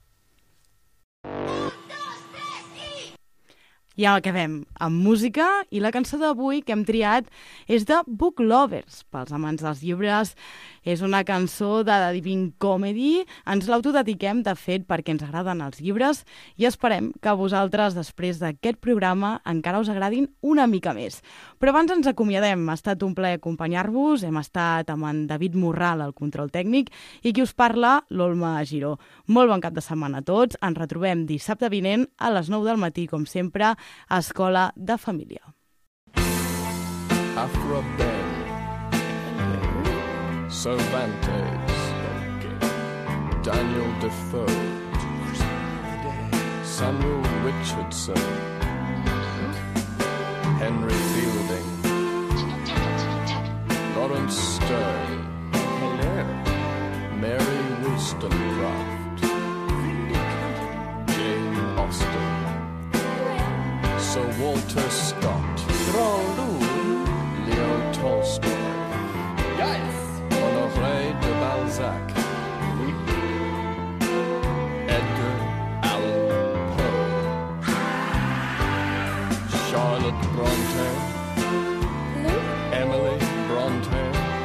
Speaker 2: I acabem amb música, i la cançó d'avui que hem triat és de Book Lovers, pels amants dels llibres. És una cançó de Divine Comedy, ens l'autodediquem, de fet, perquè ens agraden els llibres, i esperem que a vosaltres, després d'aquest programa, encara us agradin una mica més. Però abans ens acomiadem, ha estat un plaer acompanyar-vos, hem estat amb en David Morral al control tècnic, i qui us parla, l'Olma Giró. Molt bon cap de setmana a tots, ens retrobem dissabte vinent a les 9 del matí, com sempre, a Escola de Família.
Speaker 10: Afro Ben, Cervantes, Daniel Defoe, Samuel Richardson, Henry Fielding, Lawrence Stern, Mary Wollstonecraft, Jane Austen, Sir Walter Scott, Leo Tolstoy, Honoré de Balzac, Edgar Allan Poe, Charlotte Bronte, Emily Bronte,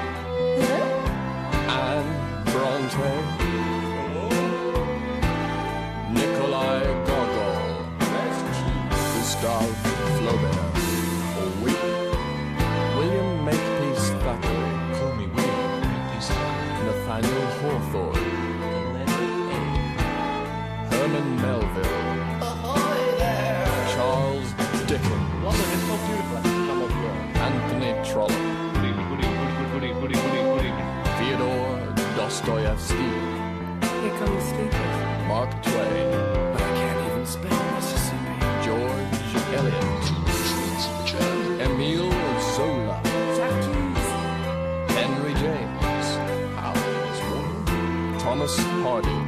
Speaker 10: Anne Bronte, Nikolai Gogol, Gustave Flaubert, William Makepeace Thackeray, call me William Makepeace Thackeray, Nathaniel Hawthorne, Herman Melville, Charles Dickens, Anthony Trollope, Fyodor Dostoevsky, here come the sleepers, Mark Twain, but I can't even spell Mississippi, George Eliot, Emile Zola, Henry James, Thomas Hardy,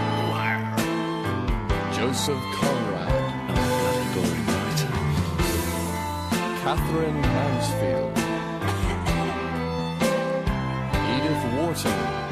Speaker 10: Joseph Conrad, Catherine Mansfield, Edith Wharton,